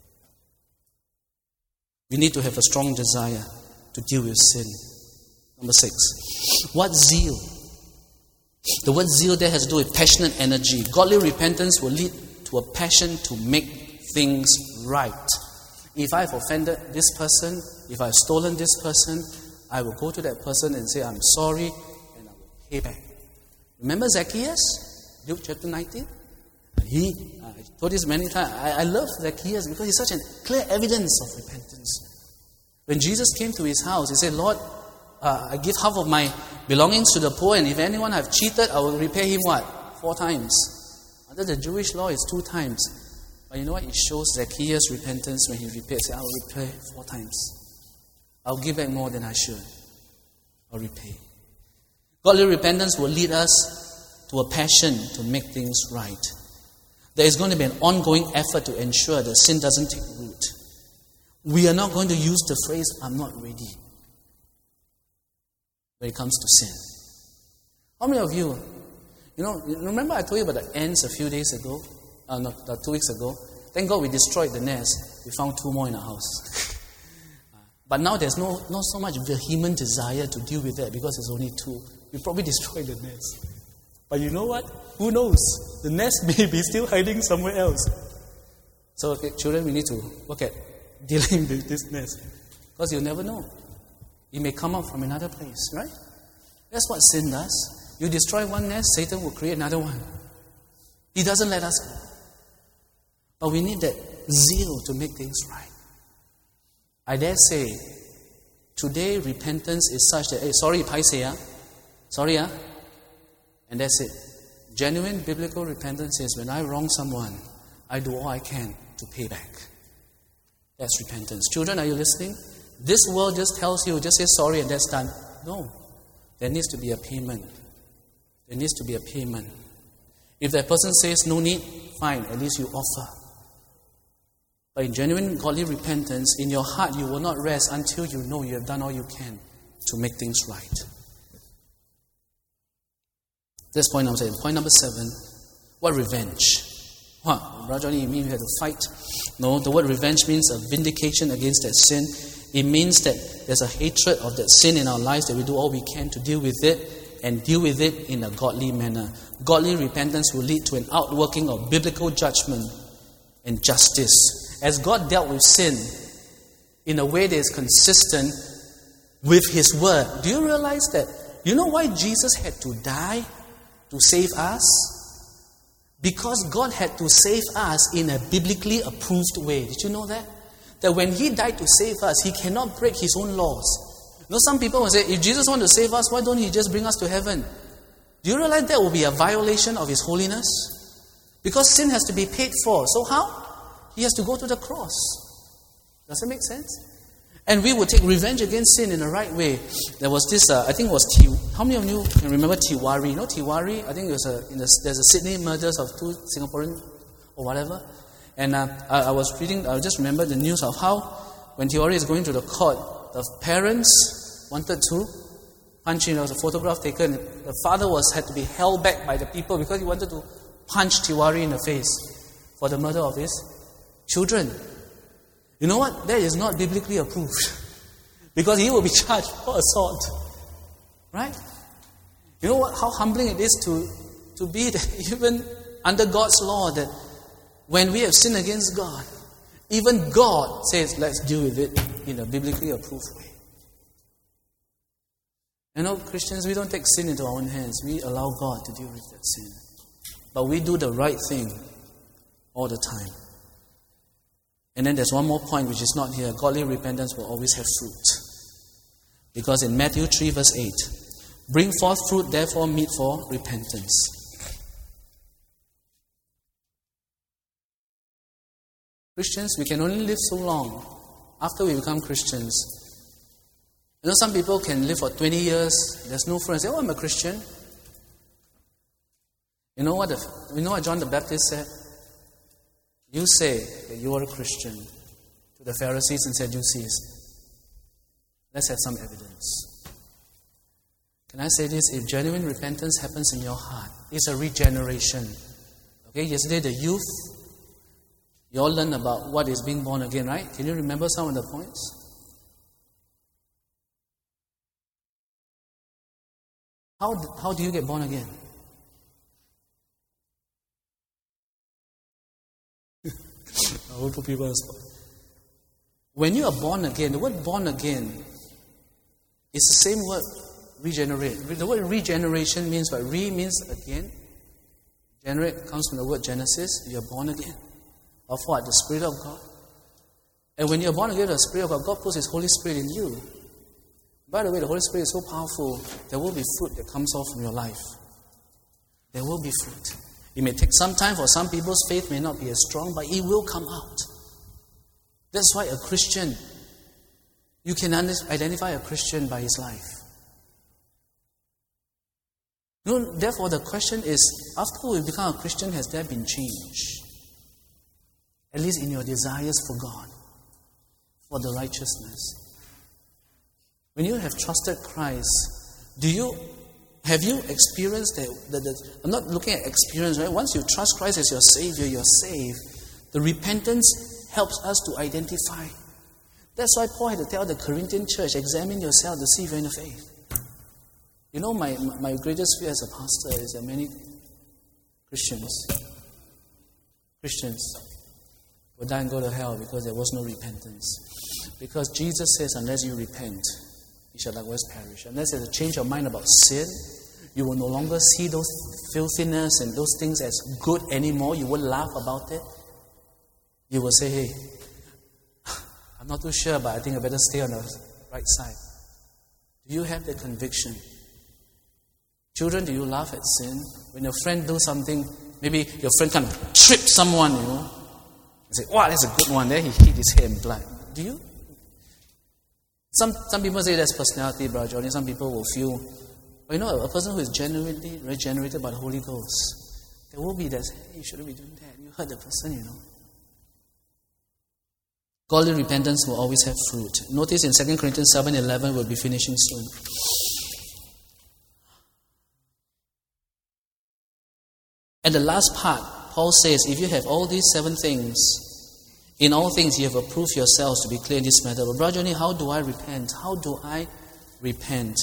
We need to have a strong desire to deal with sin. Number 6. What zeal? The word zeal there has to do with passionate energy. Godly repentance will lead to a passion to make things right. If I've offended this person, if I've stolen this person, I will go to that person and say, I'm sorry, and I will pay back. Remember Zacchaeus? Luke chapter 19? I told this many times. I love Zacchaeus because he's such a clear evidence of repentance. When Jesus came to his house, he said, Lord, I give half of my belongings to the poor, and if anyone I've cheated, I will repay him what? 4 times. Under the Jewish law, it's 2 times. But you know what? It shows Zacchaeus' repentance when he repaid. Say, I will repay 4 times. I'll give back more than I should. I'll repay. Godly repentance will lead us to a passion to make things right. There is going to be an ongoing effort to ensure that sin doesn't take root. We are not going to use the phrase, I'm not ready, when it comes to sin. How many of you, remember I told you about the ants a few days ago? 2 weeks ago. Thank God we destroyed the nest. We found 2 more in our house. But now there's not so much vehement desire to deal with that because there's only 2. We probably destroyed the nest. But you know what? Who knows? The nest may be still hiding somewhere else. So, children, we need to look at dealing with this nest. Because you'll never know. It may come up from another place, right? That's what sin does. You destroy one nest, Satan will create another one. He doesn't let us go. But we need that zeal to make things right. I dare say, today repentance is such that, hey, sorry, paise, sorry, and that's it. Genuine biblical repentance is when I wrong someone, I do all I can to pay back. That's repentance. Children, are you listening? This world just tells you, just say sorry and that's done. No. There needs to be a payment. There needs to be a payment. If that person says no need, fine, at least you offer. But in genuine godly repentance, in your heart you will not rest until you know you have done all you can to make things right. That's point number 7. Point number 7, what revenge? What? Brother Johnny, you mean we have to fight? No, the word revenge means a vindication against that sin. It means that there's a hatred of that sin in our lives, that we do all we can to deal with it and deal with it in a godly manner. Godly repentance will lead to an outworking of biblical judgment and justice. As God dealt with sin in a way that is consistent with His Word, do you realize that? You know why Jesus had to die to save us? Because God had to save us in a biblically approved way. Did you know that? That when He died to save us, He cannot break His own laws. You know, some people will say, if Jesus wants to save us, why don't He just bring us to heaven? Do you realize that will be a violation of His holiness? Because sin has to be paid for. So how? He has to go to the cross. Does that make sense? And we will take revenge against sin in the right way. There was this, I think it was, how many of you can remember Tiwari? You know Tiwari? I think it was there's a Sydney murders of 2 Singaporeans or whatever. And I was reading, I just remember the news of how when Tiwari is going to the court, the parents wanted to punch him. There was a photograph taken. The father had to be held back by the people because he wanted to punch Tiwari in the face for the murder of his children. You know what? That is not biblically approved. Because he will be charged for assault. Right? You know what? How humbling it is to be that even under God's law, that when we have sinned against God, even God says, let's deal with it in a biblically approved way. You know, Christians, we don't take sin into our own hands. We allow God to deal with that sin. But we do the right thing all the time. And then there's one more point which is not here. Godly repentance will always have fruit. Because in Matthew 3 verse 8, bring forth fruit, therefore meet for repentance. Christians, we can only live so long after we become Christians. You know, some people can live for 20 years, there's no fruit, and say, oh, I'm a Christian. You know what John the Baptist said? You say that you are a Christian to the Pharisees and Sadducees. Let's have some evidence. Can I say this? If genuine repentance happens in your heart, it's a regeneration. Okay, yesterday the youth, you all learned about what is being born again, right? Can you remember some of the points? How do you get born again? I will put people on the spot. When you are born again, the word born again is the same word, regenerate. The word regeneration means what? Re means again. Generate comes from the word Genesis. You are born again. Of what? The Spirit of God. And when you are born again of the Spirit of God, God puts His Holy Spirit in you. By the way, the Holy Spirit is so powerful, there will be fruit that comes off from your life. There will be fruit. It may take some time. For some people's faith may not be as strong, but it will come out. That's why a Christian, you can identify a Christian by his life. You know, therefore, the question is, after we become a Christian, has there been change? At least in your desires for God, for the righteousness. When you have trusted Christ, have you experienced that? I'm not looking at experience, right? Once you trust Christ as your Savior, you're saved. The repentance helps us to identify. That's why Paul had to tell the Corinthian church, examine yourself to see if you're in the faith. You know, my greatest fear as a pastor is that many Christians will die and go to hell because there was no repentance. Because Jesus says, unless you repent, you shall likewise perish. Unless there's a change of mind about sin, you will no longer see those filthiness and those things as good anymore. You will laugh about it. You will say, hey, I'm not too sure, but I think I better stay on the right side. Do you have the conviction? Children, do you laugh at sin? When your friend does something, maybe your friend kind of tripped someone, you say, wow, that's a good one. There he hit his head in blood. Do you? Some people say that's personality, Brother Johnny. Some people will feel, a person who is genuinely regenerated by the Holy Ghost, there will be that, hey, you shouldn't be doing that. You hurt the person, Godly repentance will always have fruit. Notice in 2 Corinthians 7:11, we'll be finishing soon. At the last part, Paul says, if you have all these 7 things, in all things you have approved yourselves to be clear in this matter. But Brother Johnny, how do I repent? How do I repent?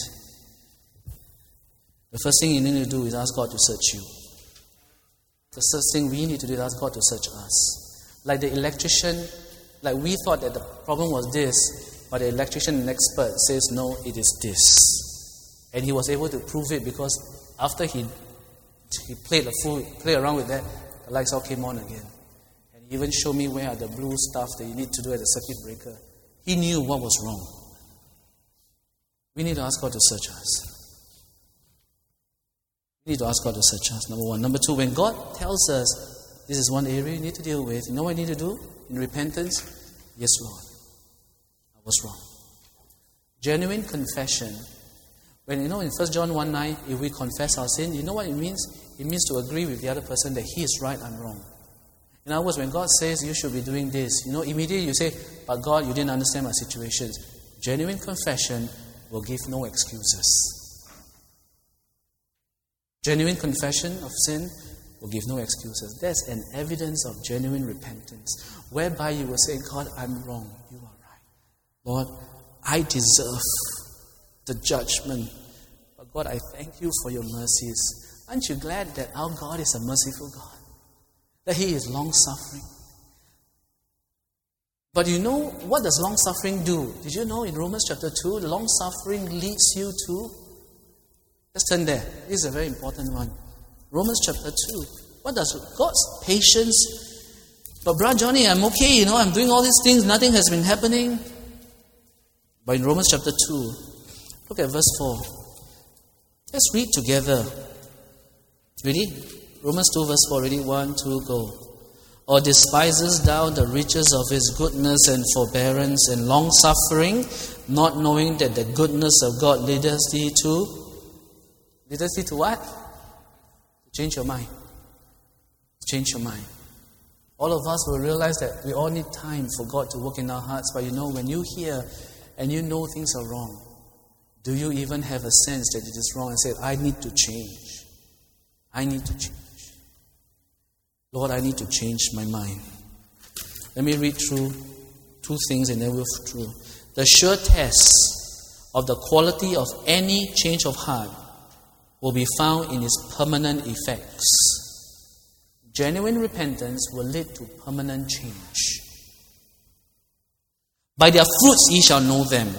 The first thing you need to do is ask God to search you. The first thing we need to do is ask God to search us. Like the electrician, like we thought that the problem was this, but the electrician and expert says, no, it is this. And he was able to prove it because after he played around with that, the lights all came on again. And he even showed me where are the blue stuff that you need to do at the circuit breaker. He knew what was wrong. We need to ask God to search us. We need to ask God to search us, number 1. Number 2, when God tells us this is one area you need to deal with, you know what you need to do in repentance? Yes, Lord, I was wrong. Genuine confession. When in 1 John 1:9, if we confess our sin, you know what it means? It means to agree with the other person that he is right, I'm wrong. In other words, when God says you should be doing this, immediately you say, but God, you didn't understand my situations. Genuine confession will give no excuses. Genuine confession of sin will give no excuses. That's an evidence of genuine repentance, whereby you will say, God, I'm wrong. You are right. Lord, I deserve the judgment. But God, I thank you for your mercies. Aren't you glad that our God is a merciful God? That He is long-suffering? But what does long-suffering do? Did you know in Romans chapter 2, long-suffering leads you to... Let's turn there. This is a very important one. Romans chapter 2. What does God's patience? But Brother Johnny, I'm okay, I'm doing all these things, nothing has been happening. But in Romans chapter 2, look at verse 4. Let's read together. Ready? Romans 2 verse 4. Ready? 1, 2, go. Or despisest thou the riches of his goodness and forbearance and long-suffering, not knowing that the goodness of God leadeth thee to... Leadeth thee to what? Change your mind. Change your mind. All of us will realize that we all need time for God to work in our hearts. But when you hear and you know things are wrong, do you even have a sense that it is wrong and say, I need to change? I need to change. Lord, I need to change my mind. Let me read through 2 things and then we'll go through. The sure test of the quality of any change of heart will be found in its permanent effects. Genuine repentance will lead to permanent change. By their fruits ye shall know them.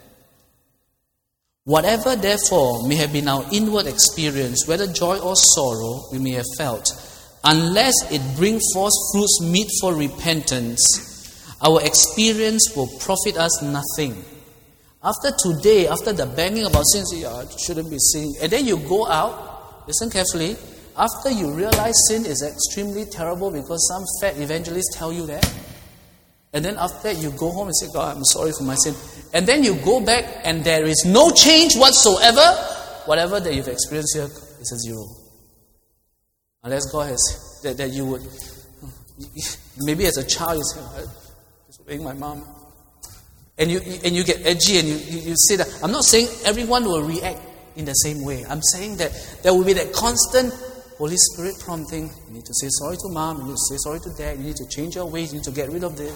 Whatever therefore may have been our inward experience, whether joy or sorrow we may have felt, unless it bring forth fruits meet for repentance, our experience will profit us nothing. After today, after the banging about sin, I shouldn't be sinning. And then you go out, listen carefully, after you realize sin is extremely terrible because some fat evangelists tell you that, and then after that you go home and say, God, I'm sorry for my sin. And then you go back and there is no change whatsoever, whatever that you've experienced here is a 0. Unless God has, that you would, maybe as a child you say, I'm disobeying my mom. And you get edgy and you say that. I'm not saying everyone will react in the same way. I'm saying that there will be that constant Holy Spirit prompting. You need to say sorry to mom, you need to say sorry to dad, you need to change your ways, you need to get rid of this.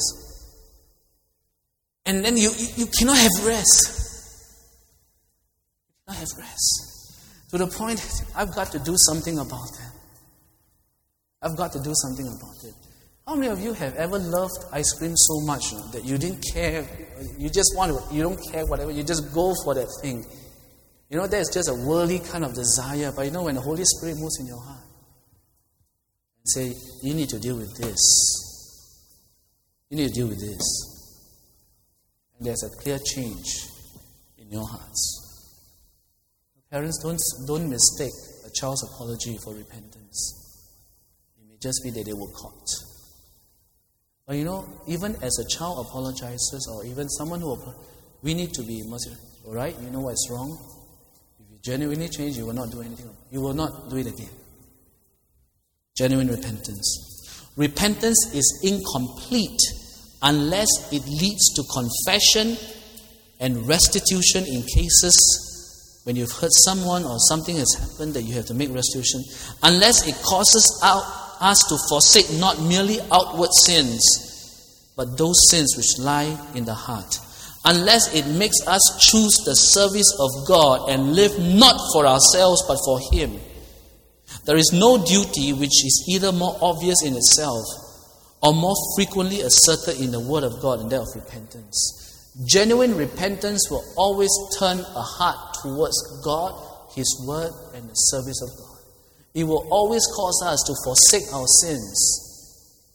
And then you cannot have rest. You cannot have rest. To the point that I've got to do something about that. I've got to do something about it. How many of you have ever loved ice cream so much that you didn't care, you don't care whatever, you just go for that thing? There's just a worldly kind of desire, but when the Holy Spirit moves in your heart, and say, you need to deal with this. You need to deal with this. And there's a clear change in your hearts. Parents, don't mistake a child's apology for repentance. It may just be that they were caught. But even as a child apologizes, or even someone we need to be merciful. Alright, you know what's wrong? If you genuinely change, you will not do anything. You will not do it again. Genuine repentance. Repentance is incomplete unless it leads to confession and restitution in cases when you've hurt someone or something has happened that you have to make restitution. Unless it causes us to forsake not merely outward sins, but those sins which lie in the heart. Unless it makes us choose the service of God and live not for ourselves but for Him. There is no duty which is either more obvious in itself or more frequently asserted in the Word of God than that of repentance. Genuine repentance will always turn a heart towards God, His Word, and the service of God. It will always cause us to forsake our sins.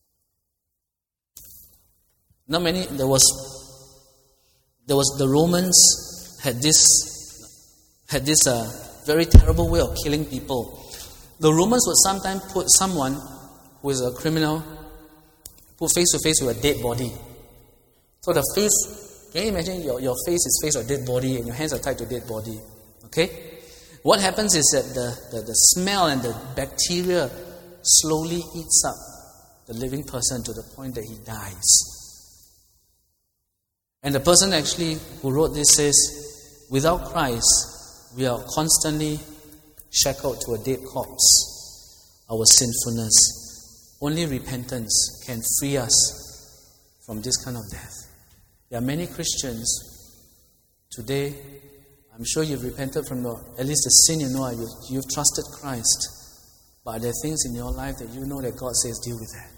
There was the Romans had this very terrible way of killing people. The Romans would sometimes put someone who is a criminal, put face to face with a dead body. So the face, can you imagine your face is face of a dead body and your hands are tied to a dead body? Okay? What happens is that the smell and the bacteria slowly eats up the living person to the point that he dies. And the person actually who wrote this says, without Christ, we are constantly shackled to a dead corpse, our sinfulness. Only repentance can free us from this kind of death. There are many Christians today, I'm sure you've repented from at least the sin you've trusted Christ, but there are things in your life that you know that God says, deal with that.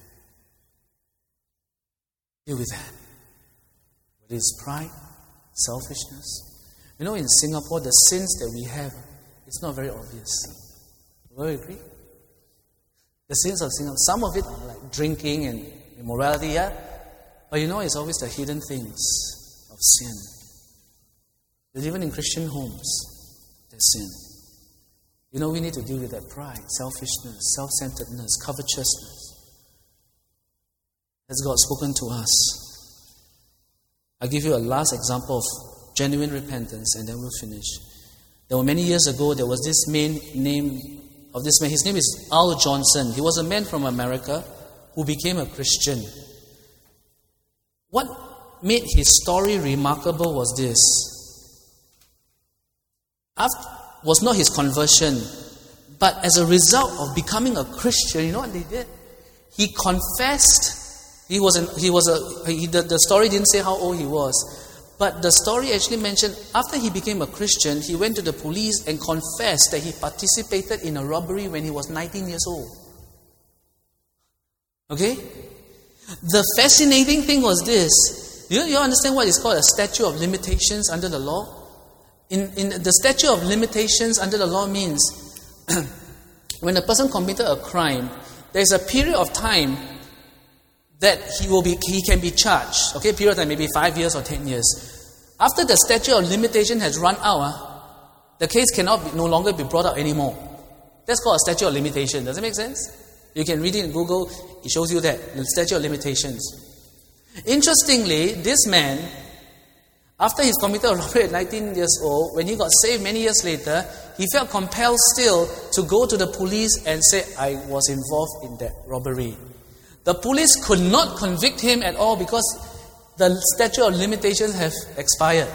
Deal with that. Whether it's pride, selfishness. In Singapore, the sins that we have, it's not very obvious. Will you agree? The sins of Singapore, some of it are like drinking and immorality, yeah? But it's always the hidden things of sin. There's even in Christian homes, there's sin. We need to deal with that pride, selfishness, self-centeredness, covetousness. Has God spoken to us? I'll give you a last example of genuine repentance and then we'll finish. There were many years ago, there was this man. His name is Al Johnson. He was a man from America who became a Christian. What made his story remarkable was this. Was not his conversion, but as a result of becoming a Christian, you know what they did? He confessed. The story didn't say how old he was, but the story actually mentioned after he became a Christian, he went to the police and confessed that he participated in a robbery when he was 19 years old. Okay? The fascinating thing was this. You understand what is called a statute of limitations under the law? In the statute of limitations under the law means when a person committed a crime, there is a period of time that he can be charged. Okay, period of time, maybe 5 years or 10 years. After the statute of limitation has run out, the case no longer be brought up anymore. That's called a statute of limitation. Does it make sense? You can read it in Google. It shows you that, the statute of limitations. Interestingly, this man, after he's committed a robbery at 19 years old, when he got saved many years later, he felt compelled still to go to the police and say, I was involved in that robbery. The police could not convict him at all because the statute of limitations have expired.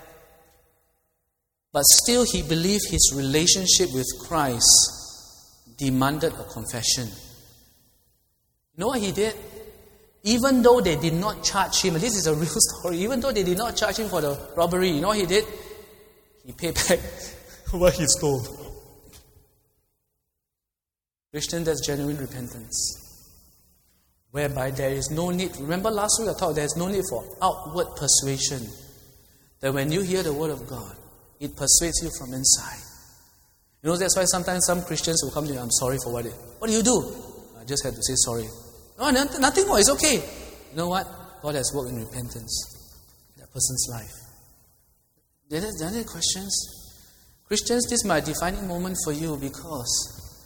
But still he believed his relationship with Christ demanded a confession. You know what he did? Even though they did not charge him, this is a real story, even though they did not charge him for the robbery, you know what he did? He paid back what he stole. Christian, that's genuine repentance. whereby there is no need. Remember last week I taught there is no need for outward persuasion. That when you hear the word of God, it persuades you from inside. You know, that's why sometimes some Christians will come to you, I'm sorry for what do you do? I just had to say sorry. No, nothing more, it's okay. You know what? God has worked in repentance in that person's life. Are there any questions? Christians, this is my defining moment for you, because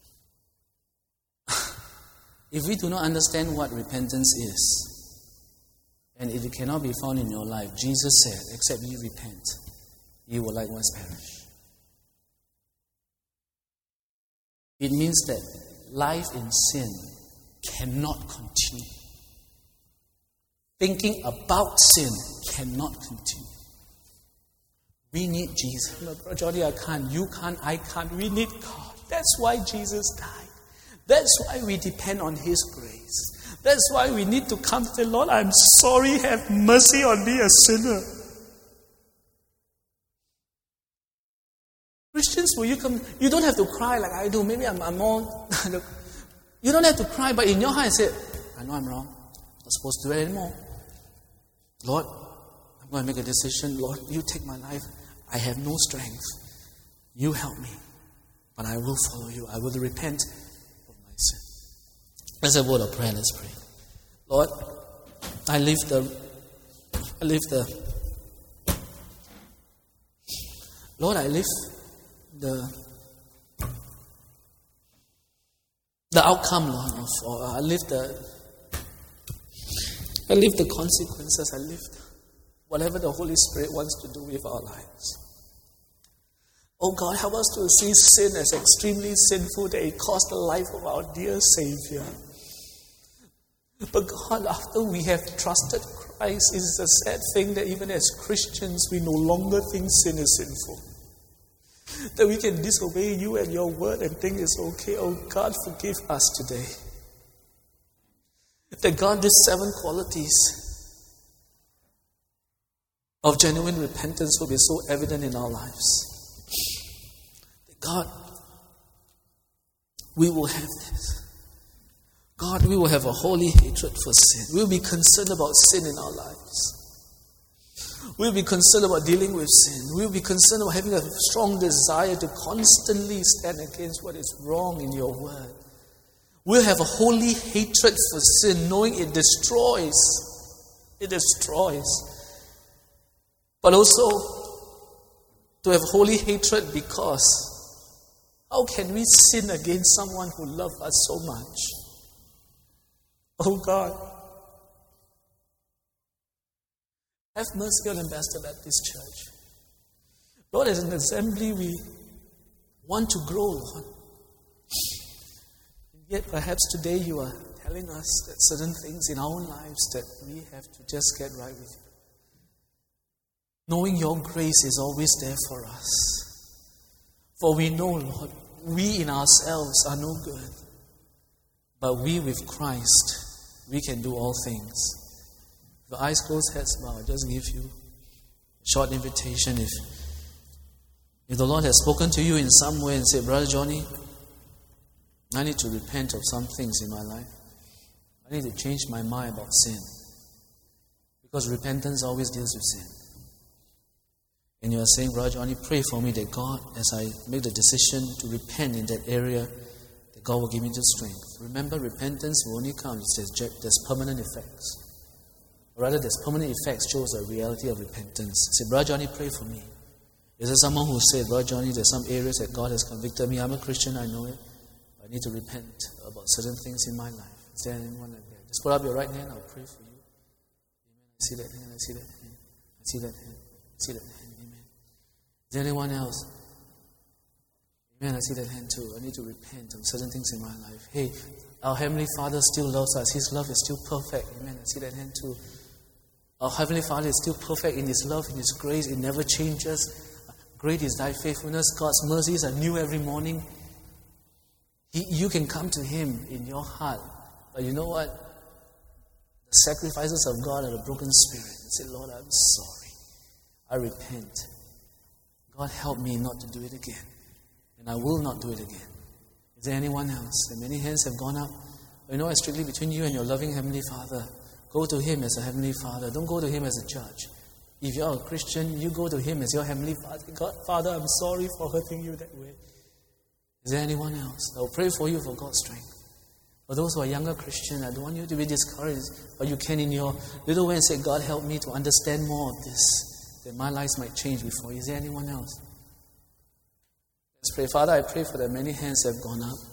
if we do not understand what repentance is, and if it cannot be found in your life, Jesus said, except ye repent, ye will likewise perish. It means that life in sin cannot continue. Thinking about sin cannot continue. We need Jesus. No, Brother Johnny, I can't. You can't. I can't. We need God. That's why Jesus died. That's why we depend on His grace. That's why we need to come to the Lord. I'm sorry. Have mercy on me, a sinner. Christians, will you come? You don't have to cry like I do. Maybe I'm more. You don't have to cry, but in your heart, say, I know I'm wrong. I'm not supposed to do it anymore. Lord, I'm going to make a decision. Lord, you take my life. I have no strength. You help me. But I will follow you. I will repent of my sin. Let's have a word of prayer. Let's pray. Lord, I lift the outcome, Lord, or I lift the consequences. I lift whatever the Holy Spirit wants to do with our lives. Oh God, help us to see sin as extremely sinful, that it cost the life of our dear Savior. But God, after we have trusted Christ, it is a sad thing that even as Christians, we no longer think sin is sinful. That we can disobey you and your word and think it's okay. Oh God, forgive us today. That God, these 7 qualities of genuine repentance will be so evident in our lives. That God, we will have this. God, we will have a holy hatred for sin. We will be concerned about sin in our lives. We'll be concerned about dealing with sin. We'll be concerned about having a strong desire to constantly stand against what is wrong in your word. We'll have a holy hatred for sin, knowing it destroys. It destroys. But also to have holy hatred because how can we sin against someone who loves us so much? Oh God, have mercy on Ambassador Baptist Church. Lord, as an assembly, we want to grow, Lord. Yet perhaps today you are telling us that certain things in our own lives that we have to just get right with you. Knowing your grace is always there for us. For we know, Lord, we in ourselves are no good. But we with Christ, we can do all things. Your eyes closed, heads bowed. I'll just give you a short invitation. If the Lord has spoken to you in some way and said, Brother Johnny, I need to repent of some things in my life. I need to change my mind about sin. Because repentance always deals with sin. And you are saying, Brother Johnny, pray for me that God, as I make the decision to repent in that area, that God will give me the strength. Remember, repentance will only come if there's permanent effects. Or rather, there's permanent effects shows the reality of repentance. Say, Brother Johnny, pray for me. Is there someone who said, Brother Johnny, there's some areas that God has convicted me. I'm a Christian, I know it. I need to repent about certain things in my life. Is there anyone like that? Just put up your right hand, I'll pray for you. Amen. I see that hand, I see that hand. I see that hand. I see that hand. Amen. Is there anyone else? Amen. I see that hand too. I need to repent of certain things in my life. Hey, our Heavenly Father still loves us. His love is still perfect. Amen. I see that hand too. Our Heavenly Father is still perfect in His love, in His grace. It never changes. Great is thy faithfulness. God's mercies are new every morning. You can come to Him in your heart. But you know what? The sacrifices of God are a broken spirit. And say, Lord, I'm sorry. I repent. God, help me not to do it again. And I will not do it again. Is there anyone else? And many hands have gone up. You know, it's strictly between you and your loving Heavenly Father. Go to Him as a Heavenly Father. Don't go to Him as a judge. If you're a Christian, you go to Him as your Heavenly Father. God, Father, I'm sorry for hurting you that way. Is there anyone else? I'll pray for you for God's strength. For those who are younger Christians, I don't want you to be discouraged, but you can in your little way and say, God, help me to understand more of this, that my lives might change before you. Is there anyone else? Let's pray. Father, I pray for the many hands that have gone up.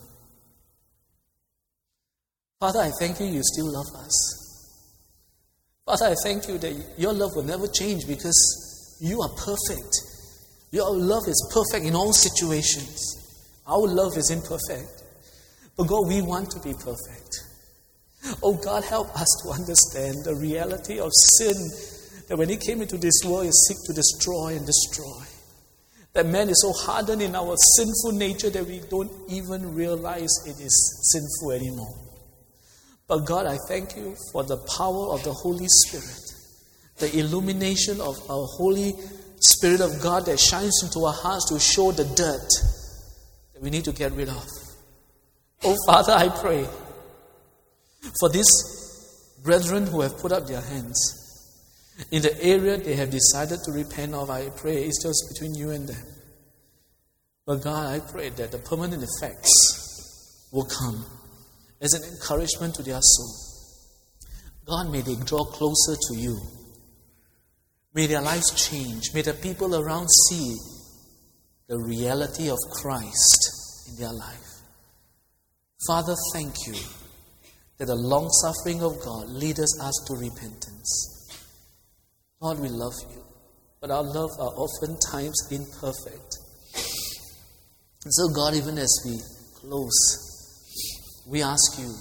Father, I thank you, you still love us. Father, I thank you that your love will never change because you are perfect. Your love is perfect in all situations. Our love is imperfect. But God, we want to be perfect. Oh God, help us to understand the reality of sin, that when it came into this world, it seeks to destroy and destroy. That man is so hardened in our sinful nature that we don't even realize it is sinful anymore. But God, I thank you for the power of the Holy Spirit, the illumination of our Holy Spirit of God that shines into our hearts to show the dirt that we need to get rid of. Oh Father, I pray for these brethren who have put up their hands in the area they have decided to repent of. I pray it's just between you and them. But God, I pray that the permanent effects will come as an encouragement to their soul. God, may they draw closer to you. May their lives change. May the people around see the reality of Christ in their life. Father, thank you that the long suffering of God leads us to repentance. Lord, we love you, but our love are oftentimes imperfect. And so, God, even as we close, we ask you,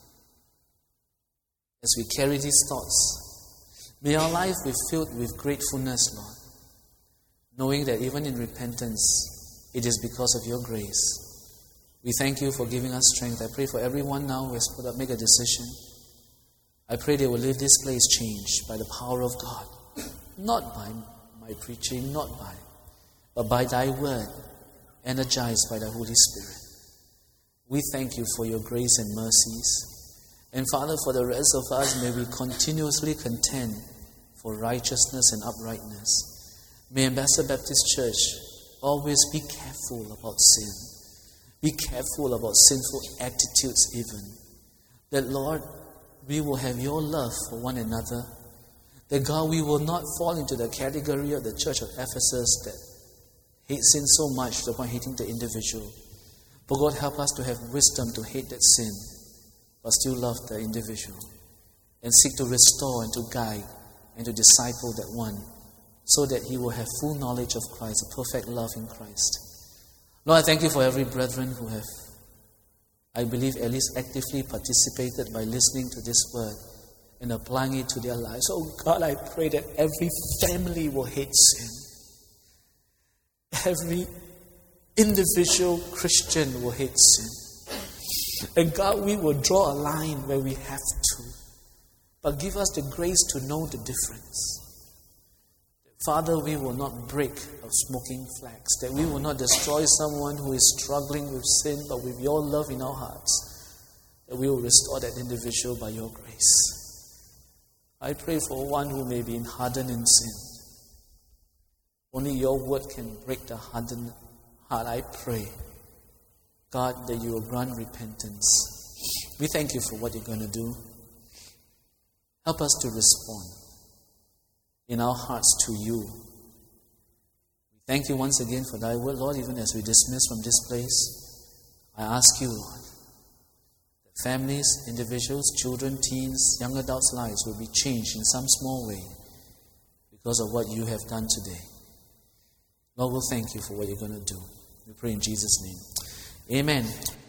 as we carry these thoughts, may our life be filled with gratefulness, Lord, knowing that even in repentance, it is because of your grace. We thank you for giving us strength. I pray for everyone now who has put up, make a decision. I pray they will leave this place changed by the power of God. Not by my preaching, but by thy word, energized by the Holy Spirit. We thank you for your grace and mercies. And Father, for the rest of us, may we continuously contend for righteousness and uprightness. May Ambassador Baptist Church always be careful about sin. Be careful about sinful attitudes even. That, Lord, we will have your love for one another. That, God, we will not fall into the category of the church of Ephesus that hates sin so much to the point of hating the individual. But God, help us to have wisdom to hate that sin, but still love the individual. And seek to restore and to guide and to disciple that one, so that he will have full knowledge of Christ, a perfect love in Christ. Lord, I thank you for every brethren who have, I believe, at least actively participated by listening to this word and applying it to their lives. Oh God, I pray that every family will hate sin. Every individual Christian will hate sin. And God, we will draw a line where we have to. But give us the grace to know the difference. Father, we will not break of smoking flags, that we will not destroy someone who is struggling with sin, but with your love in our hearts, that we will restore that individual by your grace. I pray for one who may be hardened in sin. Only your word can break the hardened heart. I pray, God, that you will grant repentance. We thank you for what you're going to do. Help us to respond in our hearts to you. We thank you once again for thy word, Lord. Even as we dismiss from this place, I ask you, Lord, that families, individuals, children, teens, young adults' lives will be changed in some small way because of what you have done today. Lord, we'll thank you for what you're going to do. We pray in Jesus' name. Amen.